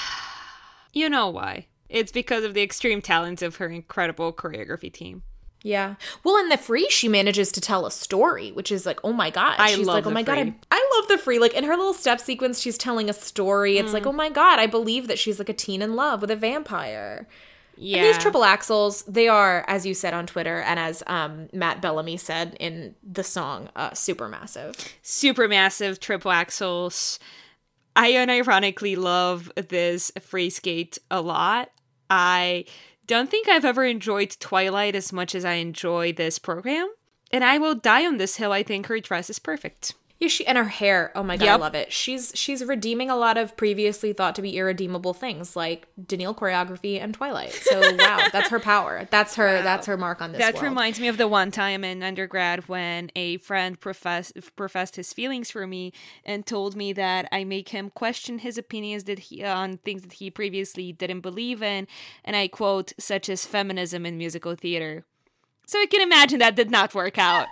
You know why. It's because of the extreme talent of her incredible choreography team. Yeah. Well, in the free, she manages to tell a story, which is like, oh my God. I she's love like, the oh my free. God, I, I love the free. Like in her little step sequence, she's telling a story. It's mm. like, oh my God, I believe that she's like a teen in love with a vampire. Yeah. And these triple axels, they are, as you said on Twitter, and as um, Matt Bellamy said in the song, uh, super massive. Super massive triple axels. I unironically love this free skate a lot. I don't think I've ever enjoyed Twilight as much as I enjoy this program. And I will die on this hill. I think her dress is perfect. Yeah, she and her hair. Oh my God, yep. I love it. She's she's redeeming a lot of previously thought to be irredeemable things like Danielle choreography and Twilight. So wow, that's her power. That's her. Wow. That's her mark on this. That world. reminds me of the one time in undergrad when a friend professed professed his feelings for me and told me that I make him question his opinions that he on things that he previously didn't believe in, and I quote, such as feminism in musical theater. So you can imagine that did not work out.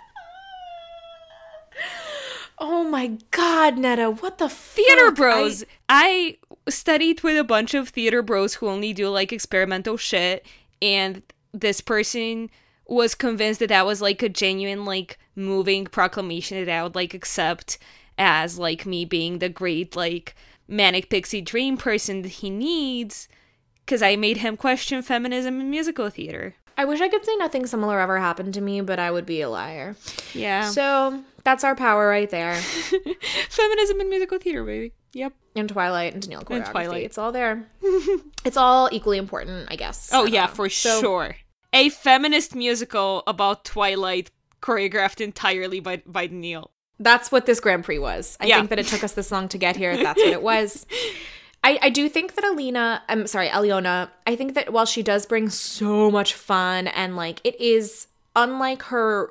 Oh my God, Netta, what the Theater fuck? bros. I... I studied with a bunch of theater bros who only do like experimental shit, and this person was convinced that that was like a genuine, like, moving proclamation that I would like accept as like me being the great, like, manic pixie dream person that he needs, because I made him question feminism in musical theater. I wish I could say nothing similar ever happened to me, but I would be a liar. Yeah. So that's our power right there. Feminism in musical theater, baby. Yep. And Twilight and Danielle choreography. And Twilight. It's all there. It's all equally important, I guess. Oh, I yeah, know. for so, sure. A feminist musical about Twilight choreographed entirely by, by Danielle. That's what this Grand Prix was. I yeah. think that it took us this long to get here. That's what it was. I, I do think that Alina, I'm sorry, Aliona, I think that while she does bring so much fun and, like, it is unlike her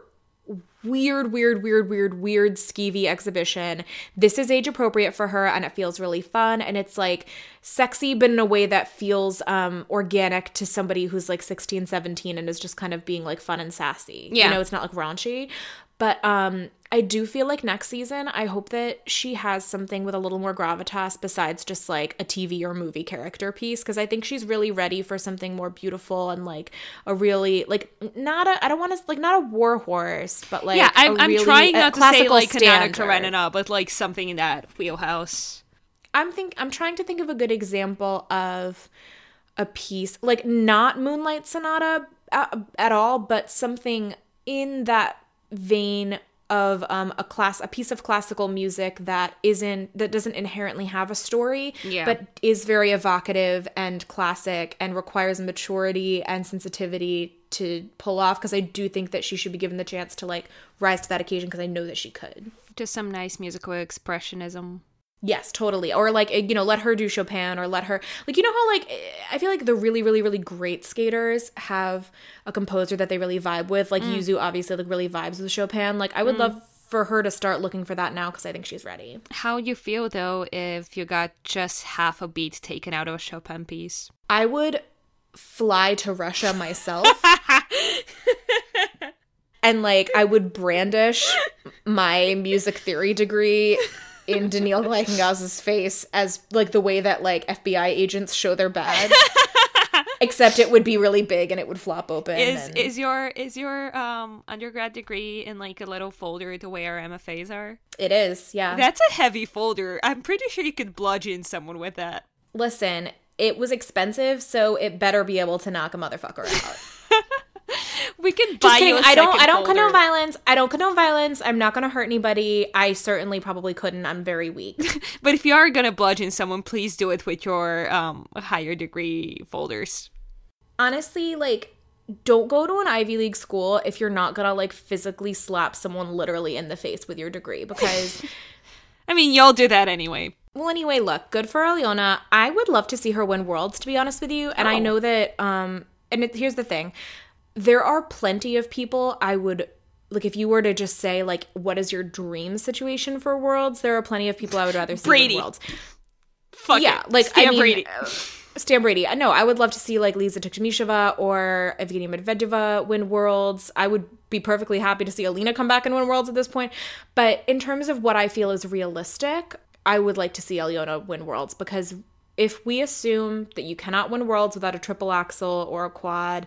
weird, weird, weird, weird, weird skeevy exhibition, this is age appropriate for her and it feels really fun and it's, like, sexy but in a way that feels um, organic to somebody who's, like, sixteen, seventeen and is just kind of being, like, fun and sassy. Yeah. You know, it's not, like, raunchy. But um, I do feel like next season, I hope that she has something with a little more gravitas besides just like a T V or movie character piece. Because I think she's really ready for something more beautiful and like a really, like, not a, I don't want to, like, not a war horse, but like, yeah, I'm, I'm really, trying not to say like Kanata standard. Karenina, but like something in that wheelhouse. I'm think I'm trying to think of a good example of a piece, like not Moonlight Sonata at, at all, but something in that vein of um a class a piece of classical music that isn't that doesn't inherently have a story, yeah. but is very evocative and classic and requires maturity and sensitivity to pull off, because I do think that she should be given the chance to like rise to that occasion, because I know that she could. Just some nice musical expressionism. Yes, totally. Or like, you know, let her do Chopin, or let her, like, you know how like, I feel like the really, really, really great skaters have a composer that they really vibe with. Like mm. Yuzu obviously like really vibes with Chopin. Like I would mm. love for her to start looking for that now because I think she's ready. How you feel, though, if you got just half a beat taken out of a Chopin piece? I would fly to Russia myself. And, like, I would brandish my music theory degree in Daniil Gleichengauz's face as, like, the way that, like, F B I agents show their badge. Except it would be really big and it would flop open. Is and... is your is your um undergrad degree in, like, a little folder the way our M F As are? It is, yeah. That's a heavy folder. I'm pretty sure you could bludgeon someone with that. Listen, it was expensive, so it better be able to knock a motherfucker out. We can buy Just kidding. you a I don't. second I don't folder. condone violence. I don't condone violence. I'm not going to hurt anybody. I certainly probably couldn't. I'm very weak. But if you are gonna bludgeon someone, please do it with your um higher degree folders. Honestly, like, don't go to an Ivy League school if you're not gonna, like, physically slap someone literally in the face with your degree, because I mean, y'all do that anyway. well, anyway, look, good for Alyona. I would love to see her win Worlds, to be honest with you. And Oh. I know that, um, and it, here's the thing. There are plenty of people I would, like, if you were to just say, like, what is your dream situation for Worlds? There are plenty of people I would rather see Brady. win Worlds. Fuck Yeah, it. like, Stan I mean, Brady. uh, Stan Brady. No, I would love to see, like, Lisa Tuktamisheva or Evgenia Medvedeva win Worlds. I would be perfectly happy to see Alina come back and win Worlds at this point. But in terms of what I feel is realistic, I would like to see Alyona win Worlds, because if we assume that you cannot win Worlds without a triple axel or a quad,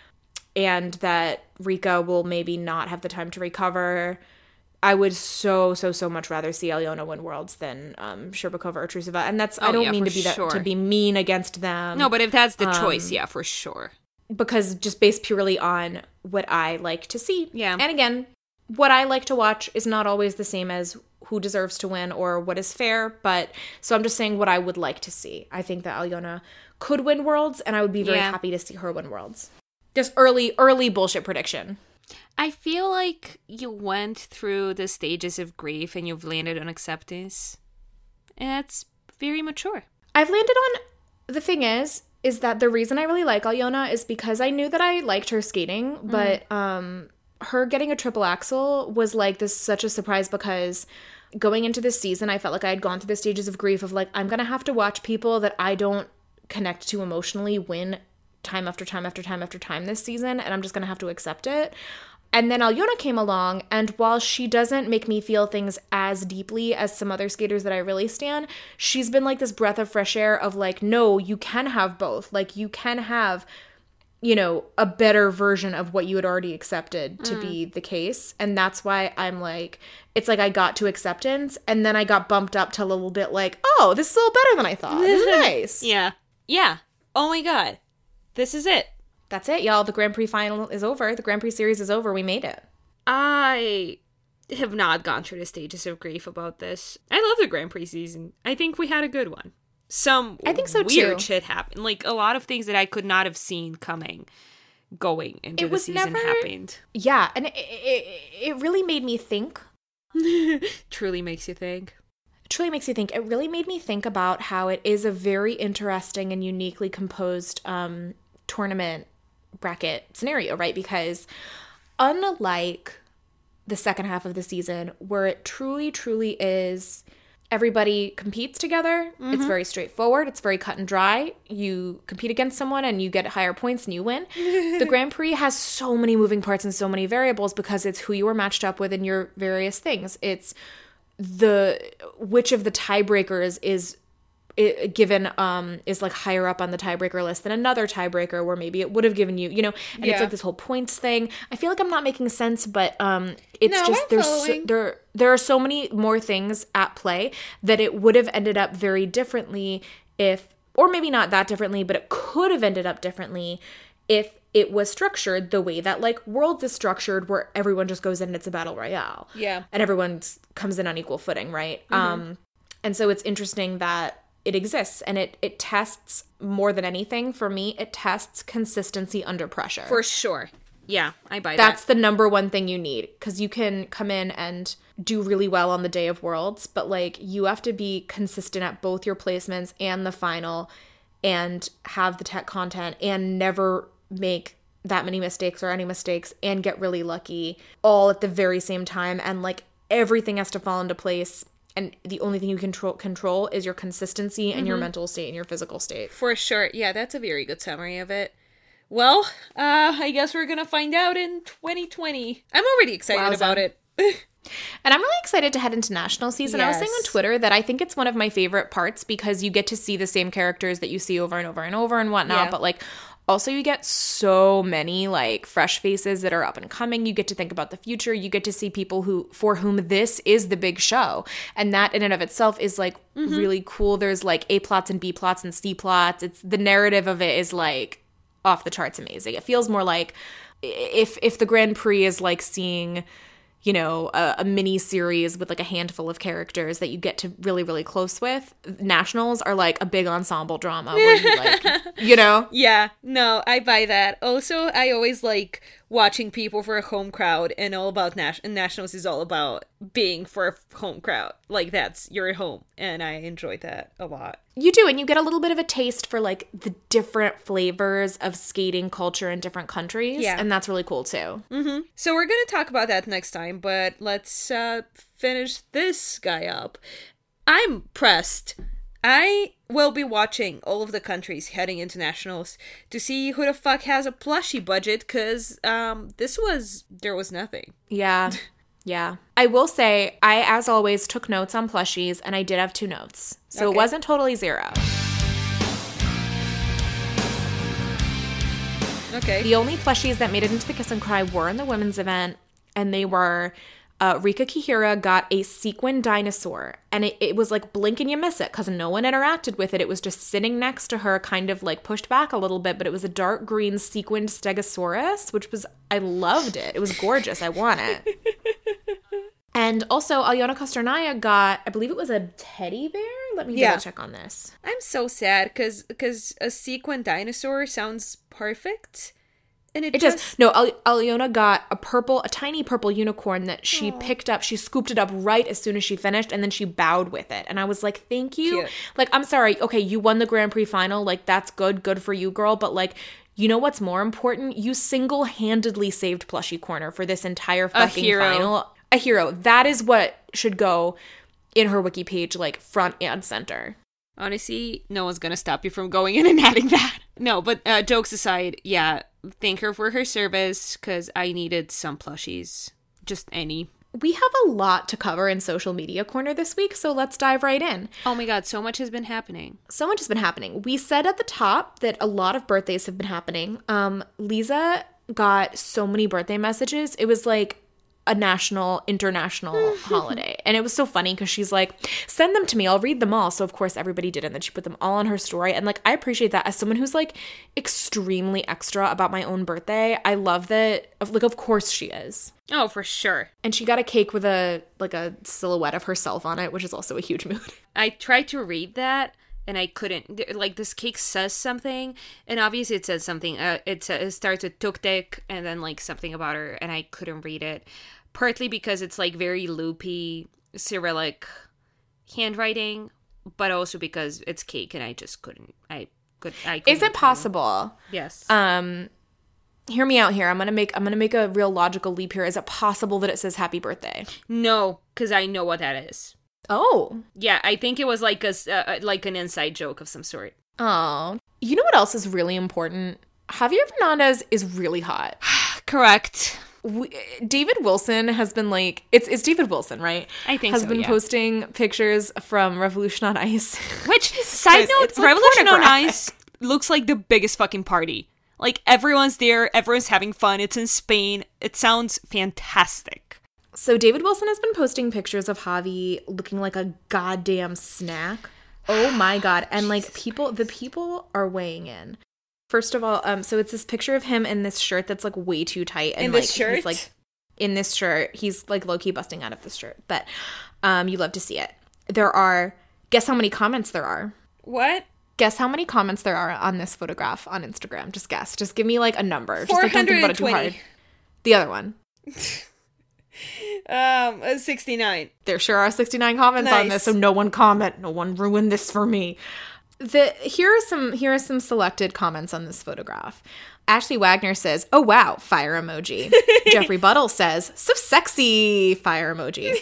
and that Rika will maybe not have the time to recover, I would so, so, so much rather see Alyona win Worlds than um, Sherbakova or Trusova. And that's, I Oh, don't yeah, mean for to be that sure. to be mean against them. No, but if that's the um, choice, yeah, for sure. Because just based purely on what I like to see. Yeah. And again, what I like to watch is not always the same as who deserves to win or what is fair. But so I'm just saying what I would like to see. I think that Alyona could win Worlds, and I would be very Yeah. happy to see her win Worlds. Just early, early bullshit prediction. I feel like you went through the stages of grief and you've landed on acceptance. And that's very mature. I've landed on, the thing is, is that the reason I really like Alyona is because I knew that I liked her skating, but um, her getting a triple axel was like this such a surprise, because going into this season, I felt like I had gone through the stages of grief of, like, I'm going to have to watch people that I don't connect to emotionally win time after time after time after time this season, and I'm just going to have to accept it. And then Alyona came along, and while she doesn't make me feel things as deeply as some other skaters that I really stan, she's been like this breath of fresh air of, like, no, you can have both. Like, you can have, you know, a better version of what you had already accepted to be the case. And that's why I'm like, it's like I got to acceptance, and then I got bumped up to a little bit like, oh, this is a little better than I thought. This is nice. Yeah. Yeah. Oh my god. This is it. That's it, y'all. The Grand Prix final is over. The Grand Prix series is over. We made it. I have not gone through the stages of grief about this. I love the Grand Prix season. I think we had a good one. Some I think so, weird too. shit happened. Like, a lot of things that I could not have seen coming, going into It the was season never- happened. Yeah, and it, it, it really made me think. Truly makes you think. It truly makes you think. It really made me think about how it is a very interesting and uniquely composed um, tournament bracket scenario, right? Because unlike the second half of the season, where it truly, truly is everybody competes together, it's very straightforward, it's very cut and dry. You compete against someone and you get higher points and you win. The Grand Prix has so many moving parts and so many variables because it's who you were matched up with in your various things. It's the which of the tiebreakers is it, given um is like higher up on the tiebreaker list than another tiebreaker where maybe it would have given you, you know, and Yeah. it's like this whole points thing. I feel like I'm not making sense, but um it's No, just I'm there's so, following. there there are so many more things at play that it would have ended up very differently if, or maybe not that differently, but it could have ended up differently if it was structured the way that, like, Worlds is structured, where everyone just goes in and it's a battle royale. Yeah. And everyone comes in on equal footing, right? Um, and so it's interesting that it exists, and it it tests more than anything for me. It tests consistency under pressure. For sure. Yeah, I buy That's that. the number one thing you need, because you can come in and do really well on the day of Worlds, but, like, you have to be consistent at both your placements and the final, and have the tech content and never make that many mistakes or any mistakes and get really lucky all at the very same time. And, like, everything has to fall into place. And the only thing you control control is your consistency and mm-hmm. your mental state and your physical state. For sure. Yeah, that's a very good summary of it. Well, uh, I guess we're going to find out in twenty twenty. I'm already excited Wowza. about it. And I'm really excited to head into national season. Yes. I was saying on Twitter that I think it's one of my favorite parts because you get to see the same characters that you see over and over and over and whatnot. Yeah. But like, also you get so many like fresh faces that are up and coming. You get to think about the future. You get to see people who, for whom this is the big show. And that in and of itself is like mm-hmm. really cool. There's like A plots and B plots and C plots. It's the narrative of it is like off the charts amazing. It feels more like if, if the Grand Prix is like seeing, you know, a, a mini series with like a handful of characters that you get to really, really close with. Nationals are like a big ensemble drama where you like, you know? Yeah, no, I buy that. Also, I always like watching people for a home crowd, and all about Nas- Nationals is all about being for a home crowd. Like that's your home, and I enjoy that a lot. You do, and you get a little bit of a taste for like the different flavors of skating culture in different countries. Yeah. And that's really cool too. Mm-hmm. So we're going to talk about that next time, but let's uh, finish this guy up. I'm pressed. I will be watching all of the countries heading into nationals to see who the fuck has a plushie budget, because um, this was, there was nothing. Yeah. Yeah. I will say, I, as always, took notes on plushies, and I did have two notes. So okay. It wasn't totally zero. Okay. The only plushies that made it into the Kiss and Cry were in the women's event, and they were uh, Rika Kihira got a sequin dinosaur, and it, it was like blink and you miss it because no one interacted with it. It was just sitting next to her, kind of like pushed back a little bit, but it was a dark green sequined stegosaurus, which was, I loved it. It was gorgeous. I want it. And also, Alyona Kostornaya got, I believe it was a teddy bear? Let me yeah. double check on this. I'm so sad because because a sequin dinosaur sounds perfect. And it, it just... does. No, Al- Alyona got a purple, a tiny purple unicorn that she Aww. picked up. She scooped it up right as soon as she finished, and then she bowed with it. And I was like, thank you. Cute. Like, I'm sorry. Okay, you won the Grand Prix final. Like, that's good. Good for you, girl. But, like... You know what's more important? You single-handedly saved Plushie Corner for this entire fucking final. A hero. That is what should go in her wiki page, like, front and center. Honestly, no one's gonna stop you from going in and adding that. No, but uh, jokes aside, yeah, thank her for her service, because I needed some plushies. Just any. We have a lot to cover in Social Media Corner this week, so let's dive right in. Oh my god, so much has been happening. So much has been happening. We said at the top that a lot of birthdays have been happening. Um, Lisa got so many birthday messages. It was like a national, international holiday. And it was so funny because she's like, send them to me. I'll read them all. So, of course, everybody did. And then she put them all on her story. And, like, I appreciate that as someone who's, like, extremely extra about my own birthday. I love that. Like, of course she is. Oh, for sure. And she got a cake with a, like, a silhouette of herself on it, which is also a huge mood. I tried to read that. And I couldn't, like, this cake says something, and obviously it says something, uh, it, it starts with Tuktek, and then, like, something about her, and I couldn't read it, partly because it's, like, very loopy, Cyrillic handwriting, but also because it's cake, and I just couldn't, I could, I couldn't. Is it possible? Yes. Um, hear me out here, I'm gonna make, I'm gonna make a real logical leap here. Is it possible that it says happy birthday? No, because I know what that is. Oh. Yeah, I think it was like a, uh, like an inside joke of some sort. Oh. You know what else is really important? Javier Fernandez is really hot. Correct. We, David Wilson has been like, it's it's David Wilson, right? I think has so, been yeah. posting pictures from Revolution on Ice. Which, side note, like Revolution on Ice looks like the biggest fucking party. Like, everyone's there, everyone's having fun, it's in Spain, it sounds fantastic. So David Wilson has been posting pictures of Javi looking like a goddamn snack. Oh my god. And like people, the people are weighing in. First of all, um, so it's this picture of him in this shirt that's like way too tight. And in like, this shirt? He's like in this shirt. He's like low-key busting out of this shirt. But um, you love to see it. There are, guess how many comments there are? What? Guess how many comments there are on this photograph on Instagram. Just guess. Just give me like a number. Just like don't think about it too hard. The other one. Um, sixty-nine. There sure are sixty-nine comments nice. on this, so no one comment. No one ruin this for me. The here are some here are some selected comments on this photograph. Ashley Wagner says, "Oh wow, fire emoji." Jeffrey Buttle says, "So sexy," fire emoji.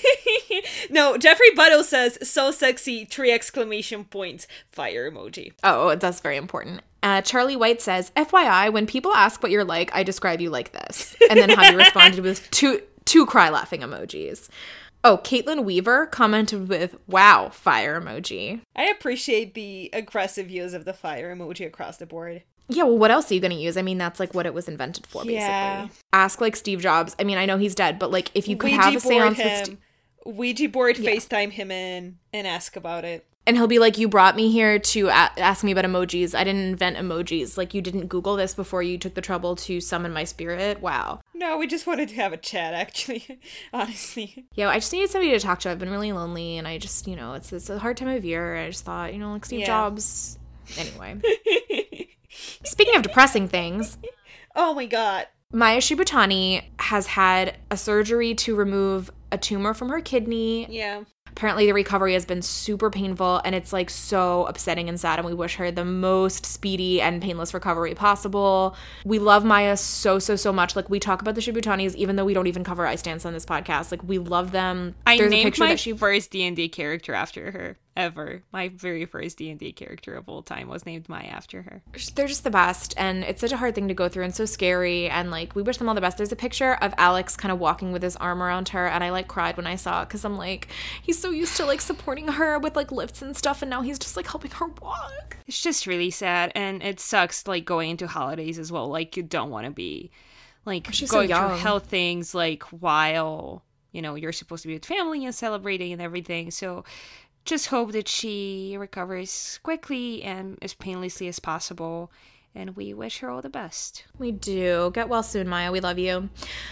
No, Jeffrey Buttle says, "So sexy," three exclamation points, fire emoji. Oh, that's very important. Uh, Charlie White says, "F Y I, when people ask what you're like, I describe you like this." And then Javi responded with two two cry laughing emojis. Oh, Caitlin Weaver commented with, "Wow, fire emoji." I appreciate the aggressive use of the fire emoji across the board. Yeah, well, what else are you going to use? I mean, that's like what it was invented for, basically. Yeah. Ask like Steve Jobs. I mean, I know he's dead, but like if you could Ouija have a board seance him, with Steve, Ouija board Yeah. FaceTime him in and ask about it. and he'll be like, "You brought me here to a- ask me about emojis. I didn't invent emojis. Like, you didn't Google this before you took the trouble to summon my spirit. Wow." No, we just wanted to have a chat, actually, honestly. Yeah, I just needed somebody to talk to. I've been really lonely, and I just, you know, it's it's a hard time of year. I just thought, you know, like Steve Yeah. Jobs. Anyway. Speaking of depressing things, Oh my god. Maya Shibutani has had a surgery to remove a tumor from her kidney. Yeah. Apparently the recovery has been super painful, and it's like so upsetting and sad, and we wish her the most speedy and painless recovery possible. We love Maya so, so, so much. Like, we talk about the Shibutanis even though we don't even cover ice dance on this podcast. Like, we love them. I There's a named picture my that she first D and D character after her, ever. My very first D and D character of all time was named Maya after her. they're just the best, and it's such a hard thing to go through and so scary, and like we wish them all the best. There's a picture of Alex kind of walking with his arm around her, and I like cried when I saw it because I'm like, he's so used to like supporting her with like lifts and stuff, and now he's just like helping her walk. It's just really sad, and it sucks like going into holidays as well. Like, you don't want to be like She's so going through young. health things like while, you know, you're supposed to be with family and celebrating and everything. So just hope that she recovers quickly and as painlessly as possible, and we wish her all the best. We do. Get well soon, Maya. We love you.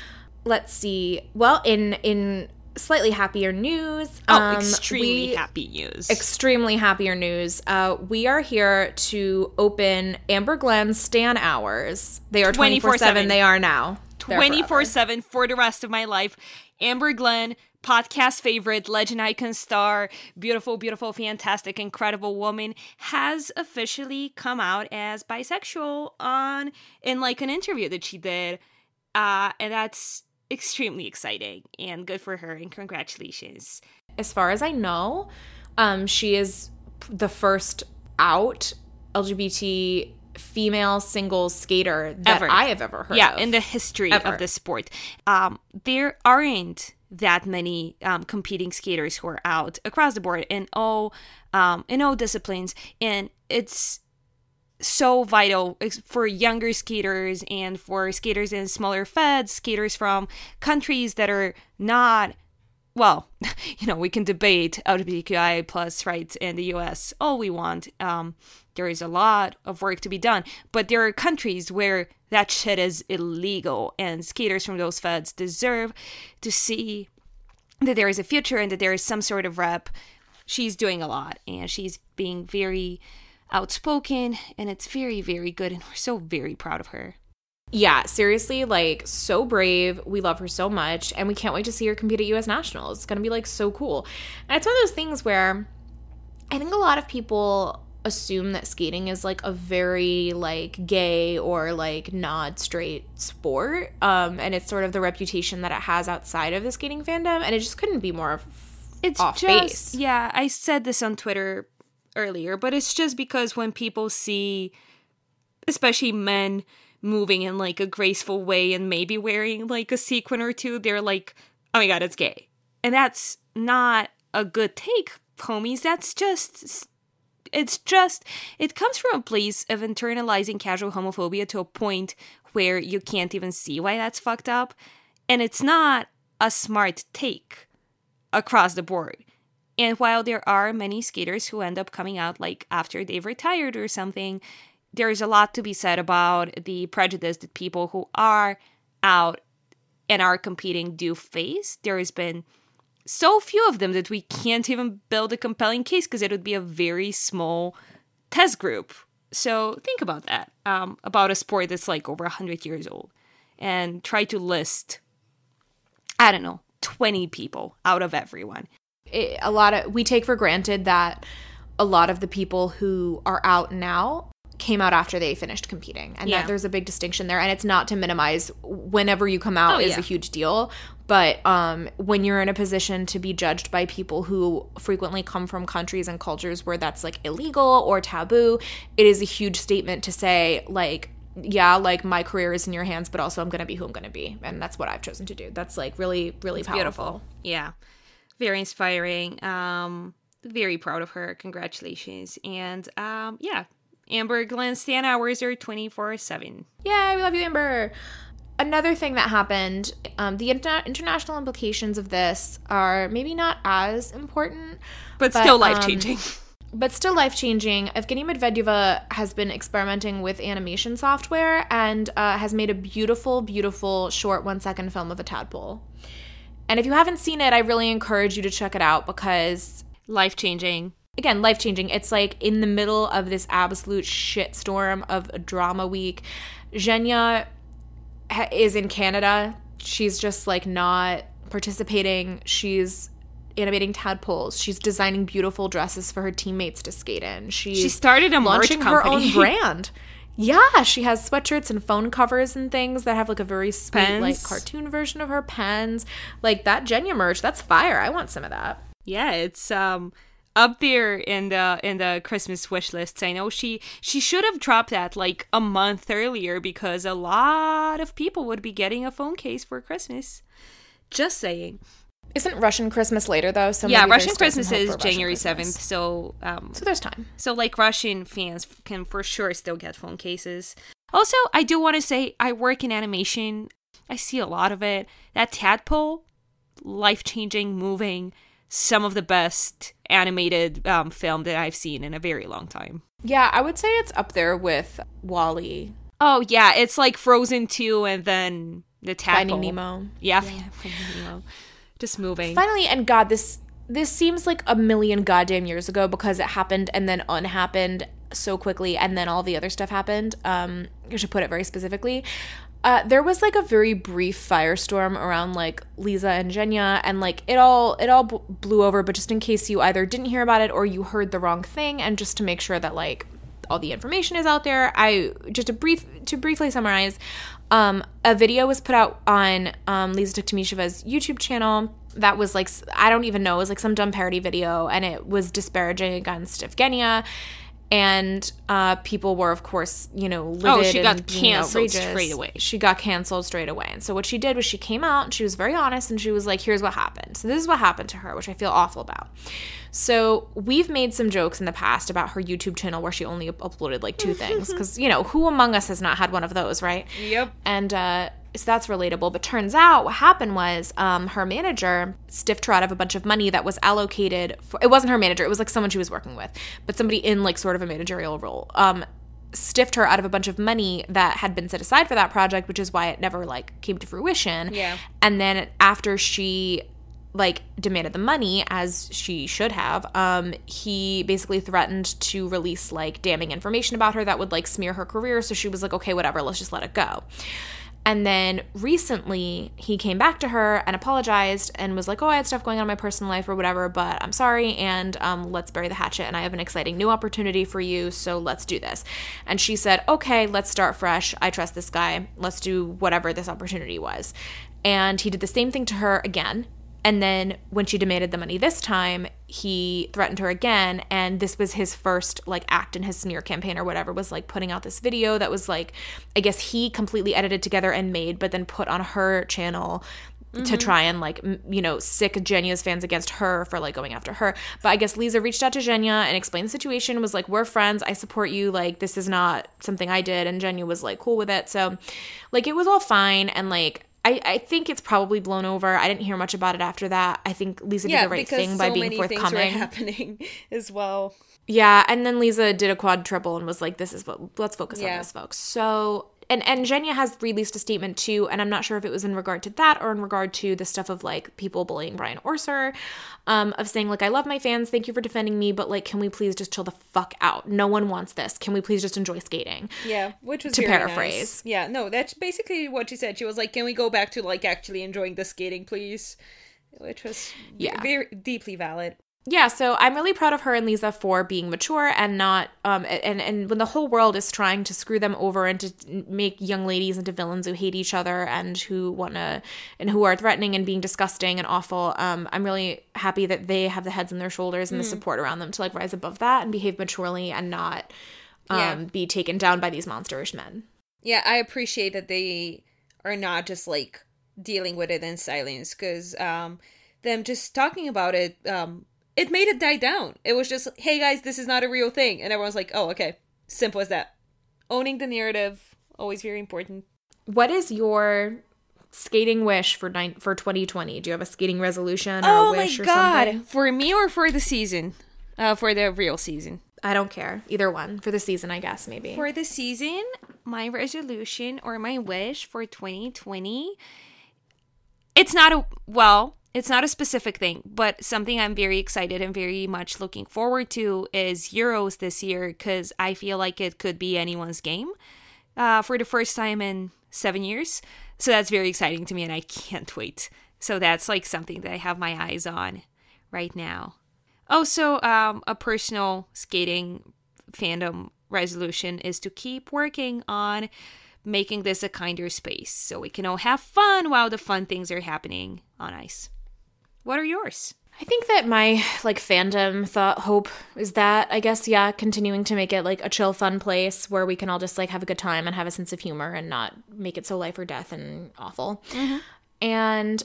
Let's see. Well, in in slightly happier news. Oh, um, extremely we- happy news. Extremely happier news. Uh, we are here to open Amber Glen's Stan hours. They are twenty-four seven. They are now. They're twenty-four forever. seven for the rest of my life. Amber Glenn, podcast favorite, legend icon star, beautiful, beautiful, fantastic, incredible woman, has officially come out as bisexual on in like an interview that she did. Uh, and that's extremely exciting and good for her, and congratulations. As far as I know, um, she is the first out L G B T female singles skater that Ever. I have ever heard yeah, of. in the history Ever. of the sport. Um, there aren't that many um, competing skaters who are out across the board in all um, in all disciplines, and it's so vital for younger skaters and for skaters in smaller feds, skaters from countries that are not, well, you know, we can debate L G B T Q I plus rights in the U S all we want. Um, there is a lot of work to be done, but there are countries where that shit is illegal, and skaters from those feds deserve to see that there is a future and that there is some sort of rep. She's doing a lot, and she's being very outspoken, and it's very, very good, and we're so very proud of her. Yeah, seriously, like, so brave. We love her so much, and we can't wait to see her compete at U S Nationals. It's going to be, like, so cool. And it's one of those things where I think a lot of people assume that skating is, like, a very, like, gay or, like, not straight sport, um, and it's sort of the reputation that it has outside of the skating fandom, and it just couldn't be more It's off just, base. yeah, I said this on Twitter earlier, but it's just because when people see, especially men, moving in like a graceful way and maybe wearing like a sequin or two, they're like, oh my god, it's gay. And that's not a good take, homies. That's just, it's just, it comes from a place of internalizing casual homophobia to a point where you can't even see why that's fucked up. And it's not a smart take across the board. And while there are many skaters who end up coming out like after they've retired or something, there's a lot to be said about the prejudice that people who are out and are competing do face. There has been so few of them that we can't even build a compelling case because it would be a very small test group. So think about that, um, about a sport that's like over one hundred years old, and try to list, I don't know, twenty people out of everyone. It, a lot of we take for granted that a lot of the people who are out now came out after they finished competing, and Yeah. that there's a big distinction there. And it's not to minimize whenever you come out Oh, is yeah. a huge deal, but um, when you're in a position to be judged by people who frequently come from countries and cultures where that's like illegal or taboo, it is a huge statement to say, like, yeah, like my career is in your hands, but also I'm gonna be who I'm gonna be, and that's what I've chosen to do. That's like really, really powerful. Beautiful. Yeah. Very inspiring. Um, very proud of her. Congratulations. And um, yeah, Amber Glenn stand hours are twenty-four seven. Yay, we love you, Amber. Another thing that happened, um, the inter- international implications of this are maybe not as important, But, But, still um, life-changing. but still life-changing. Evgenia Medvedeva has been experimenting with animation software and uh, has made a beautiful, beautiful short one-second film of a tadpole. And if you haven't seen it, I really encourage you to check it out because, Life-changing. again, life-changing. It's like in the middle of this absolute shitstorm of a drama week. Zhenya ha- is in Canada. She's just like not participating. She's animating tadpoles. She's designing beautiful dresses for her teammates to skate in. She's She started a merch launching her company. own brand. Yeah, she has sweatshirts and phone covers and things that have like a very sweet Pens. like cartoon version of her, pens. Like that Zhenya merch, that's fire. I want some of that. Yeah, it's um up there in the in the Christmas wish lists. I know she she should have dropped that like a month earlier because a lot of people would be getting a phone case for Christmas. Just saying. Isn't Russian Christmas later though? So Yeah, maybe Russian there's still Christmas some hope is for Russian January Christmas. seventh, so um So there's time. so like Russian fans can for sure still get phone cases. Also, I do want to say I work in animation. I see a lot of it. That tadpole, life-changing, moving, some of the best animated um, film that I've seen in a very long time. Yeah, I would say it's up there with WALL-E, Oh yeah, it's like Frozen two and then the tadpole. Finding Nemo. Yeah, yeah. Finding Nemo. Just moving. Finally, and God, this this seems like a million goddamn years ago because it happened and then unhappened so quickly, and then all the other stuff happened. Um, I should put it very specifically. Uh, there was like a very brief firestorm around like Lisa and Zhenya, and like it all it all b- blew over. But just in case you either didn't hear about it or you heard the wrong thing, and just to make sure that like all the information is out there, I just a brief to briefly summarize. Um, a video was put out on um, Lisa Tuktimisheva's YouTube channel that was like, I don't even know, it was like some dumb parody video, and it was disparaging against Evgenia. And uh, people were, of course, you know, livid Oh, she got and being canceled outrageous. straight away. She got canceled straight away. And so what she did was she came out and she was very honest, and she was like, here's what happened. So this is what happened to her, which I feel awful about. So we've made some jokes in the past about her YouTube channel where she only up- uploaded like two things. Because, you know, who among us has not had one of those, right? Yep. And uh, so that's relatable. But turns out what happened was um, her manager stiffed her out of a bunch of money that was allocated for, it wasn't her manager, it was like someone she was working with, but somebody in like sort of a managerial role. Um, stiffed her out of a bunch of money that had been set aside for that project, which is why it never like came to fruition. Yeah. And then after she like demanded the money, as she should have, um he basically threatened to release like damning information about her that would like smear her career. So she was like, okay, whatever, let's just let it go. And then recently he came back to her and apologized and was like, oh, I had stuff going on in my personal life or whatever, but I'm sorry, and um, let's bury the hatchet, and I have an exciting new opportunity for you, so let's do this. And she said, okay, let's start fresh. I trust this guy. Let's do whatever this opportunity was. And he did the same thing to her again. And then when she demanded the money this time, he threatened her again. And this was his first like act in his smear campaign or whatever, was like putting out this video that was like, I guess he completely edited together and made, but then put on her channel mm-hmm. to try and like, m- you know, sick Zhenya's fans against her for like going after her. But I guess Lisa reached out to Zhenya and explained the situation, was like, we're friends. I support you. Like, this is not something I did. And Zhenya was like cool with it. So like, it was all fine. And like, I, I think it's probably blown over. I didn't hear much about it after that. I think Lisa Yeah, did the right because thing by so being many things were forthcoming. happening as well. Yeah, and then Lisa did a quad triple and was like, "This is what. Let's focus Yeah. on this, folks." So, and and Zhenya has released a statement too, and I'm not sure if it was in regard to that or in regard to the stuff of like people bullying Brian Orser, um, of saying like, "I love my fans. Thank you for defending me, but like, can we please just chill the fuck out? No one wants this. Can we please just enjoy skating?" Yeah, which was To very paraphrase. nice. Yeah, no, that's basically what she said. She was like, "Can we go back to like actually enjoying the skating, please?" Which was Yeah. very deeply valid. Yeah, so I'm really proud of her and Lisa for being mature and not, um, and, and when the whole world is trying to screw them over and to make young ladies into villains who hate each other and who want to, and who are threatening and being disgusting and awful, um, I'm really happy that they have the heads on their shoulders and mm. the support around them to like rise above that and behave maturely and not um, yeah. be taken down by these monsterish men. Yeah, I appreciate that they are not just like dealing with it in silence, because um, them just talking about it, um, it made it die down. It was just, hey guys, this is not a real thing. And everyone's like, oh, okay. Simple as that. Owning the narrative, always very important. What is your skating wish for ni- for twenty twenty? Do you have a skating resolution or oh a wish my or God. something? For me or for the season? Uh, for the real season. I don't care. Either one. For the season, I guess, maybe. For the season, my resolution or my wish for twenty twenty, it's not a, well... It's not a specific thing, but something I'm very excited and very much looking forward to is Euros this year, because I feel like it could be anyone's game uh, for the first time in seven years. So that's very exciting to me, and I can't wait. So that's like something that I have my eyes on right now. Also, um, a personal skating fandom resolution is to keep working on making this a kinder space so we can all have fun while the fun things are happening on ice. What are yours? I think that my, like, fandom thought, hope is that, I guess, yeah, continuing to make it, like, a chill, fun place where we can all just, like, have a good time and have a sense of humor and not make it so life or death and awful. Mm-hmm. And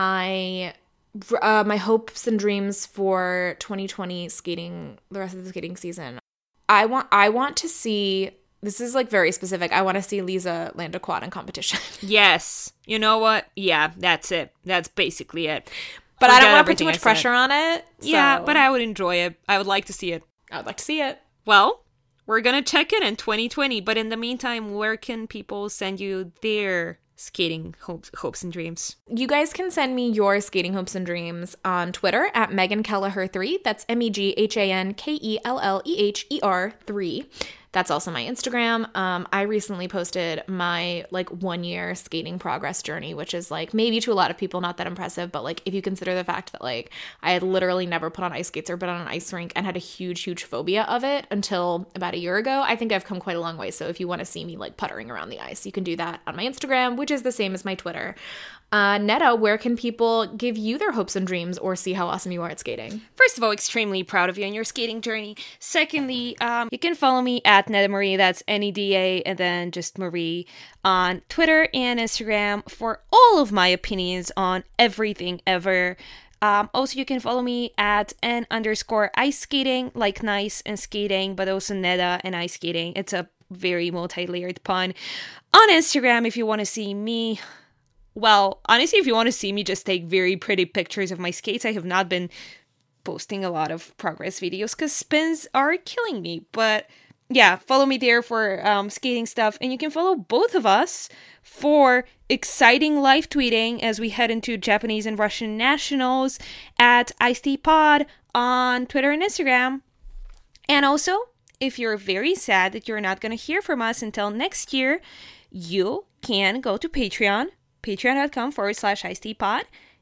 my, uh, my hopes and dreams for twenty twenty skating, the rest of the skating season. I want, I want to see, this is, like, very specific, I want to see Lisa land a quad in competition. Yes. You know what? Yeah, that's it. That's basically it. But Forget I don't want to put too much pressure on it. So. Yeah, but I would enjoy it. I would like to see it. I would like to see it. Well, we're going to check in in twenty twenty. But in the meantime, where can people send you their skating hopes, hopes and dreams? You guys can send me your skating hopes and dreams on Twitter at Megan Kelleher three. That's M E G H A N K E L L E H E R three. That's also my Instagram. Um, I recently posted my like one year skating progress journey, which is like maybe to a lot of people not that impressive, but like if you consider the fact that like I had literally never put on ice skates or been on an ice rink and had a huge, huge phobia of it until about a year ago, I think I've come quite a long way. So if you want to see me like puttering around the ice, you can do that on my Instagram, which is the same as my Twitter. Uh, Netta, where can people give you their hopes and dreams or see how awesome you are at skating? First of all, extremely proud of you and your skating journey. Secondly, um, you can follow me at Netta Marie, that's N E D A, and then just Marie on Twitter and Instagram for all of my opinions on everything ever. Um, also, you can follow me at N underscore ice skating, like nice and skating, but also Netta and ice skating. It's a very multi-layered pun. On Instagram, if you want to see me... Well, honestly, if you want to see me just take very pretty pictures of my skates, I have not been posting a lot of progress videos because spins are killing me. But yeah, follow me there for um, skating stuff. And you can follow both of us for exciting live tweeting as we head into Japanese and Russian nationals at IceTPod on Twitter and Instagram. And also, if you're very sad that you're not going to hear from us until next year, you can go to Patreon. Patreon.com forward slash IceTPod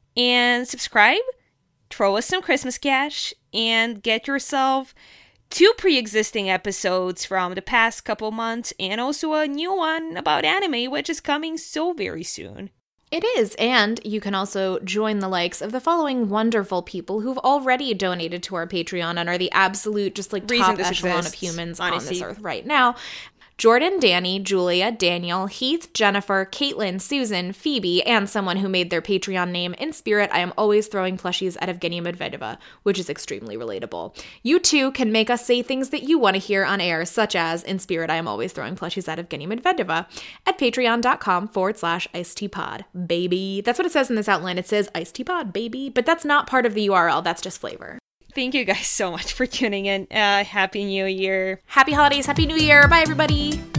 and subscribe, throw us some Christmas cash, and get yourself two pre-existing episodes from the past couple months and also a new one about anime, which is coming so very soon. It is, and you can also join the likes of the following wonderful people who've already donated to our Patreon and are the absolute just like top echelon exists, of humans honestly. On this earth right now. Jordan, Danny, Julia, Daniel, Heath, Jennifer, Caitlin, Susan, Phoebe, and someone who made their Patreon name in spirit, I am always throwing plushies at Evgenia Medvedeva, which is extremely relatable. You too can make us say things that you want to hear on air, such as, in spirit, I am always throwing plushies at Evgenia Medvedeva, at patreon.com forward slash IceTPod, baby. That's what it says in this outline. It says IceTPod, baby, but that's not part of the U R L. That's just flavor. Thank you guys so much for tuning in. Uh, Happy New Year. Happy holidays. Happy New Year. Bye, everybody.